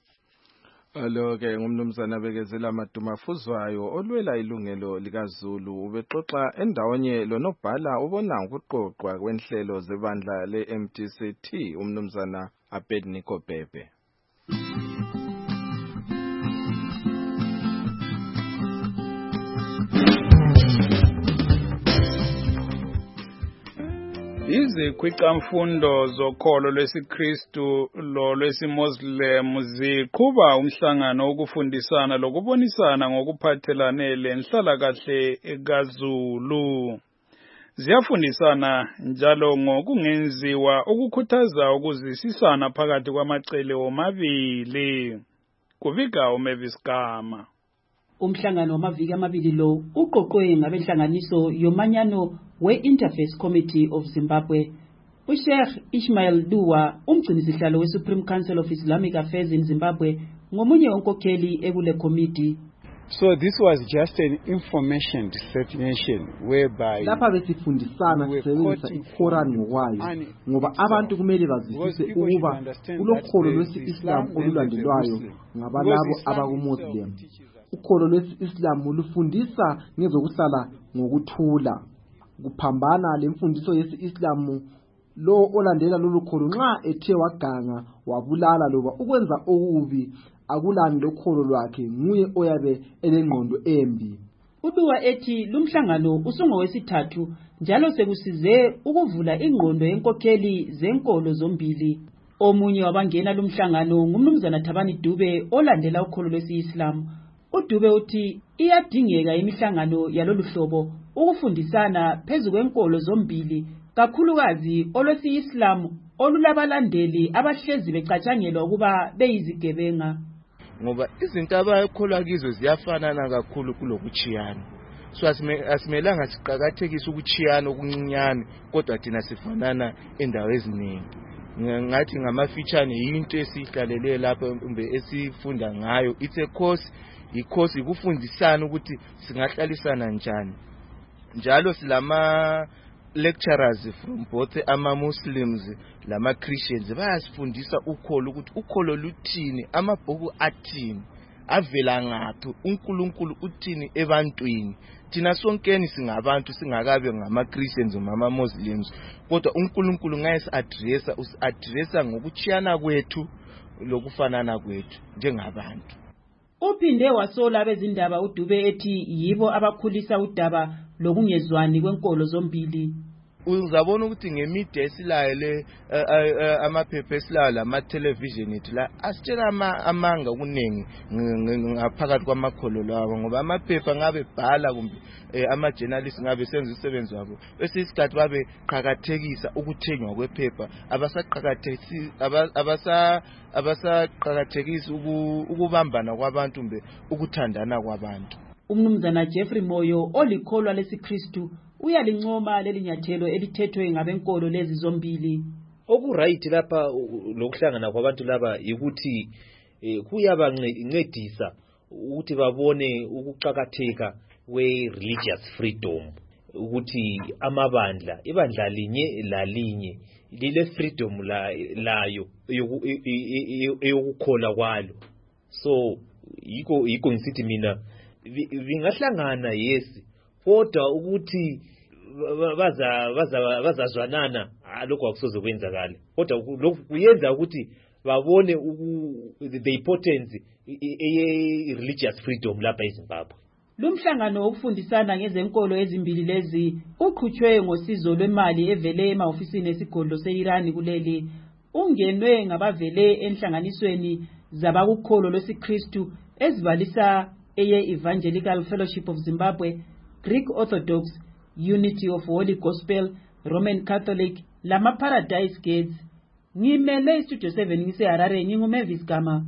Alo-ke ngumnumzana Bekezela Maduma Fuzwayo olwela ilungelo likaZulu ubexoxa endawonye lonobhala ubona ukuqoqwa kwenhlelo zebandla le-M D C T umnumzana Abednego Bhebhe. Izikhwicamfundo zokholo lwesiKristu lo lwesiMuslim ziqhuba umhlangano wokufundisana lokubonisana ngokuphathelane lenhlalakahle kaZulu. Ziyafundisana njalo ngokungenziwa ukukhuthaza ukuzwisisana phakathi kwamacele omabili. Kuvika uMavis Gama. Umhlangano wamaviki amabili lo uqoqwe ngabenhlanganiso yomanyano we-Interface Committee of Zimbabwe. USheikh Ismail Duwa, umgcinisihlalo we-Supreme Council of Islamic Affairs in Zimbabwe, ngomunye onkokheli ekule committee. So this was just an information dissemination whereby lapha besifundisana sisebenzisa iQuran ngokwayo ngoba abantu kumele bazwisise ukuba kulokholo lwesi-Islam olulandelwayo ngabalabo abakumuslim. Ukholo lwesi-Islam lufundisa ngezokuhlala ngokuthula kuphambana lemfundiso yesi-Islam. Lo olandela lolu kholo nxa ethe waganga wabulala loba ukwenza okubi akulani lokholo lwakhe nguye oyabe elengqondo embi. Uduwa ethi lumhlangano usungowesithathu njalo sekusize ukuvula ingqondo yenkokheli zenkolo zombili. Omunye wabangena lumhlangano ngumnumzana Thabani Dube olandela ukholo lwesi-Islam. uDube uthi iyadingeka imihlangano yalolu hlobo ukufundisana phezu kwenkolo zombili kakhulukazi olwesi-Islam olulabalandeli abahlezi becatshangelwa ukuba beyizigebenga. Ngoba izinto abakholwa kizo ziyafanana kakhulu kulokuchiyana. So asimelanga siqhakathekise ukuchiyana okuncinyane kodwa thina sifanana endawo eziningi. Ngathi ngamafitshane into esihlalele lapha kumbe esifunda ngayo. It's a course, i-course ikufundisana ukuthi singahlalisana njani. Njalo silama lecturers from both ama-Muslims lama-Christians bayasifundisa ukholo ukuthi ukholo luthini, amabhuku athini, avela ngaphi, uNkulunkulu uthini ebantwini. Thina sonkeni singabantu singakabe ngama-Christians ngama-Muslims, kodwa uNkulunkulu ngayesi-addressa usi-addressa ngokuchiyana kwethu lokufanana kwethu njengabantu. Uphinde wasola abezindaba uDube ethi yibo abakhulisa udaba lokungezwani kwenkolo zombili. Uzabona ukuthi ngemedia esilayo le amaphepha esilayo lama-television ethu la asitshela amanga kuningi ngaphakathi kwamakholo lawo, ngoba amaphepha ngabe bhala kumbe ama-journalists ngabe senza umsebenzi wabo bese isikhathi babe qhakathekisa ukuthengwa kwephepha, abasaqhakathekisi abasa abasaqhakathekisa ukubambana kwabantu mbe ukuthandana kwabantu. Umnumzana Jeffrey Moyo olikholwa lesiKristu uyalincoma lelinyathelo elithethwe ngabenkolo lezi zombili. Okuright lapha lokuhlangana kwabantu laba ukuthi kuyabancedisa ukuthi babone ukuqhakatheka we-religious freedom, ukuthi amabandla ibandla linye lalinye lile freedom layo eyokukhola kwalo. So yiko yiko ngisithi mina vingahlangana yes, kodwa ukuthi baza baza bazazwanana lokho akusoze kwenzakala, kodwa lokhu kuyenza ukuthi babone the importance ye religious freedom lapha eZimbabwe. Lumhlangano wokufundisana ngezenkolo ezimbili lezi uqhutshwe ngosizo lwemali evele emahofisini esigodlo se-Iran kuleli, ungenwe ngabavele enhlanganisweni zabakukholo lwesiKristu ezibalisa eye Evangelical Fellowship of Zimbabwe, Greek Orthodox, Unity of Holy Gospel, Roman Catholic, lama Paradise Gates. Ngimele istudio seven ngise Harare, nginguMavis Gama.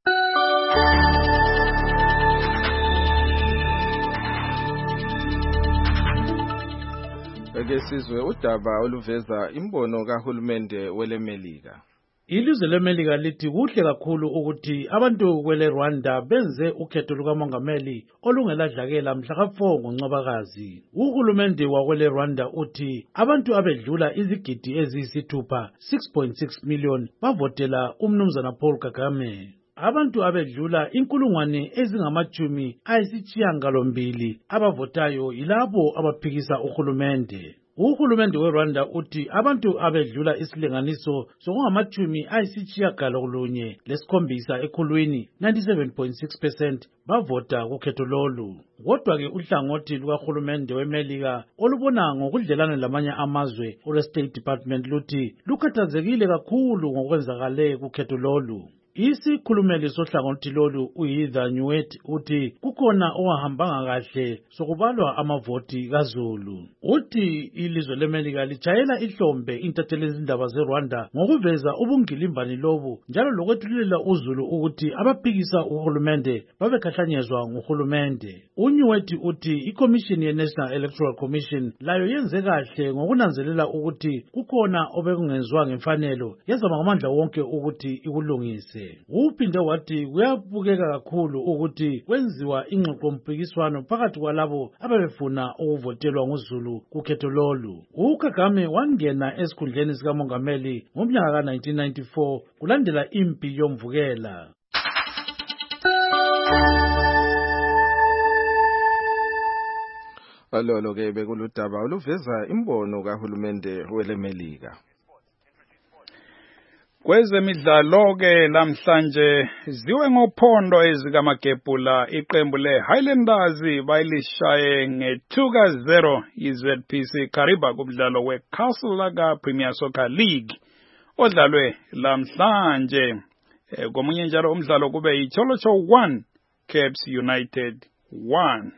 Ake sizwe udaba oluveza imbono kahulumende welemelika. Ilizwe leMelika lithi kuhle kakhulu ukuthi abantu kwele Rwanda benze ukhetho lukamongameli olungeladlakela mhla ka four ngoNcwabakazi. Uhulumende wakwele Rwanda uthi abantu abedlula izigidi eziyisithupha six point six million bavotela umnumzana Paul Kagame. Abantu abedlula inkulungwane ezingamachumi ayisishiyagalombili abavotayo yilabo abaphikisa uhulumende. Uhulumende weRwanda uthi abantu abedlula isilinganiso sokungamachumi ayisitshiyagalolunye lesikhombisa ekhulwini ninety-seven point six percent bavota kukhetho lolu. Kodwa ke uhlangothi lukahulumende weMelika olubona ngokudlelana lamanye amazwe olwe-State Department luthi lukhathazekile kakhulu ngokwenzakale kukhetho lolu. Isikhulumeli sohlangothi lolu uHeather Nauert uthi kukhona owahambanga kahle sokubalwa amavoti kaZulu. Uthi ilizwe leMelika lijayela ihlombe intatheli izindaba zeRwanda ngokuveza ubungilimbani lobu njalo lokwethulela uZulu ukuthi abaphikisa uhulumende babekhahlanyezwa nguhulumende. uNauert uthi iCommission ye-National Electoral Commission layo yenze kahle ngokunanzelela ukuthi kukhona obekungenzwa ngemfanelo yazama ngamandla wonke ukuthi ikulungise. Uphinde wathi kuyabukeka kakhulu ukuthi kwenziwa ingxoxo mpikiswano phakathi kwalabo ababefuna ukuvotelwa nguZulu kukhetho lolu. uKagame wangena esikhundleni sikamongameli ngomnyaka ka nineteen ninety-four kulandela impi yomvukela. Alolo ke bekuludaba oluveza imbono kahulumende weleMelika. Kwezemidlalo-ke lamhlanje ziwe ngophondo ezikamagebhula iqembu le-Highlanders bayilishaye nge-two ka zero i-Z P C Kariba kumdlalo we-Castle ka Premier Soccer League odlalwe lamhlanje. E, komunye njalo umdlalo kube iCholocho one Caps United one.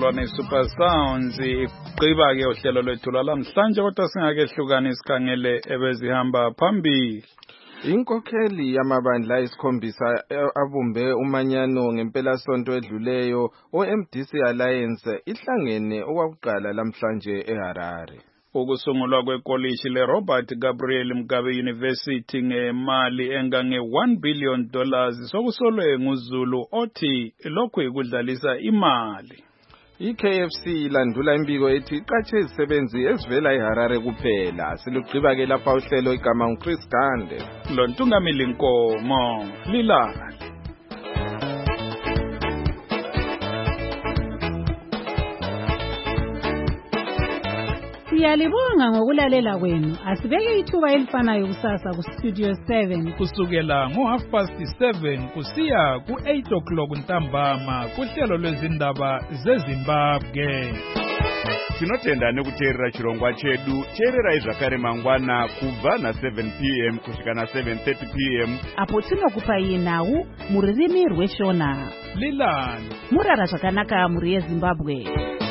isizukulwane Super Sounds igqiba ke uhlelo lwethu lwalamhlanje kodwa singakehlukani isikhangele ebezihamba phambili. Inkokheli yamabandla isikhombisa abumbe umanyano ngempela sonto edluleyo o-M D C Alliance ihlangene okwakuqala lamhlanje eHarare. Ukusungulwa kwekolishi leRobert Gabriel Mugabe University ngemali engange one billion dollars sokusolwe nguZulu othi lokhu ikudlalisa imali. I-K F C ilandula imbiko ethi iqatshe izisebenzi ezivela eHarare kuphela. Silugqiba ke lapha uhlelo igama nguChris Gande. Lo ntungamili Nkomo Lila. Siyalibonga ngokulalela kwenu. Asibeke ithuba elifanayo kusasa ku Studio seven kusukela ngo half past seven kusiya ku eight o'clock ntambama kuhlelo lwezindaba zeZimbabwe. Tinotenda nekuteerera chirongwa chedu cherera izvakare mangwana kubva na seven p m kusvika na seven thirty p m apo tinokupai nhau muririmi rweshona. Lilani murara zvakanaka muri yeZimbabwe.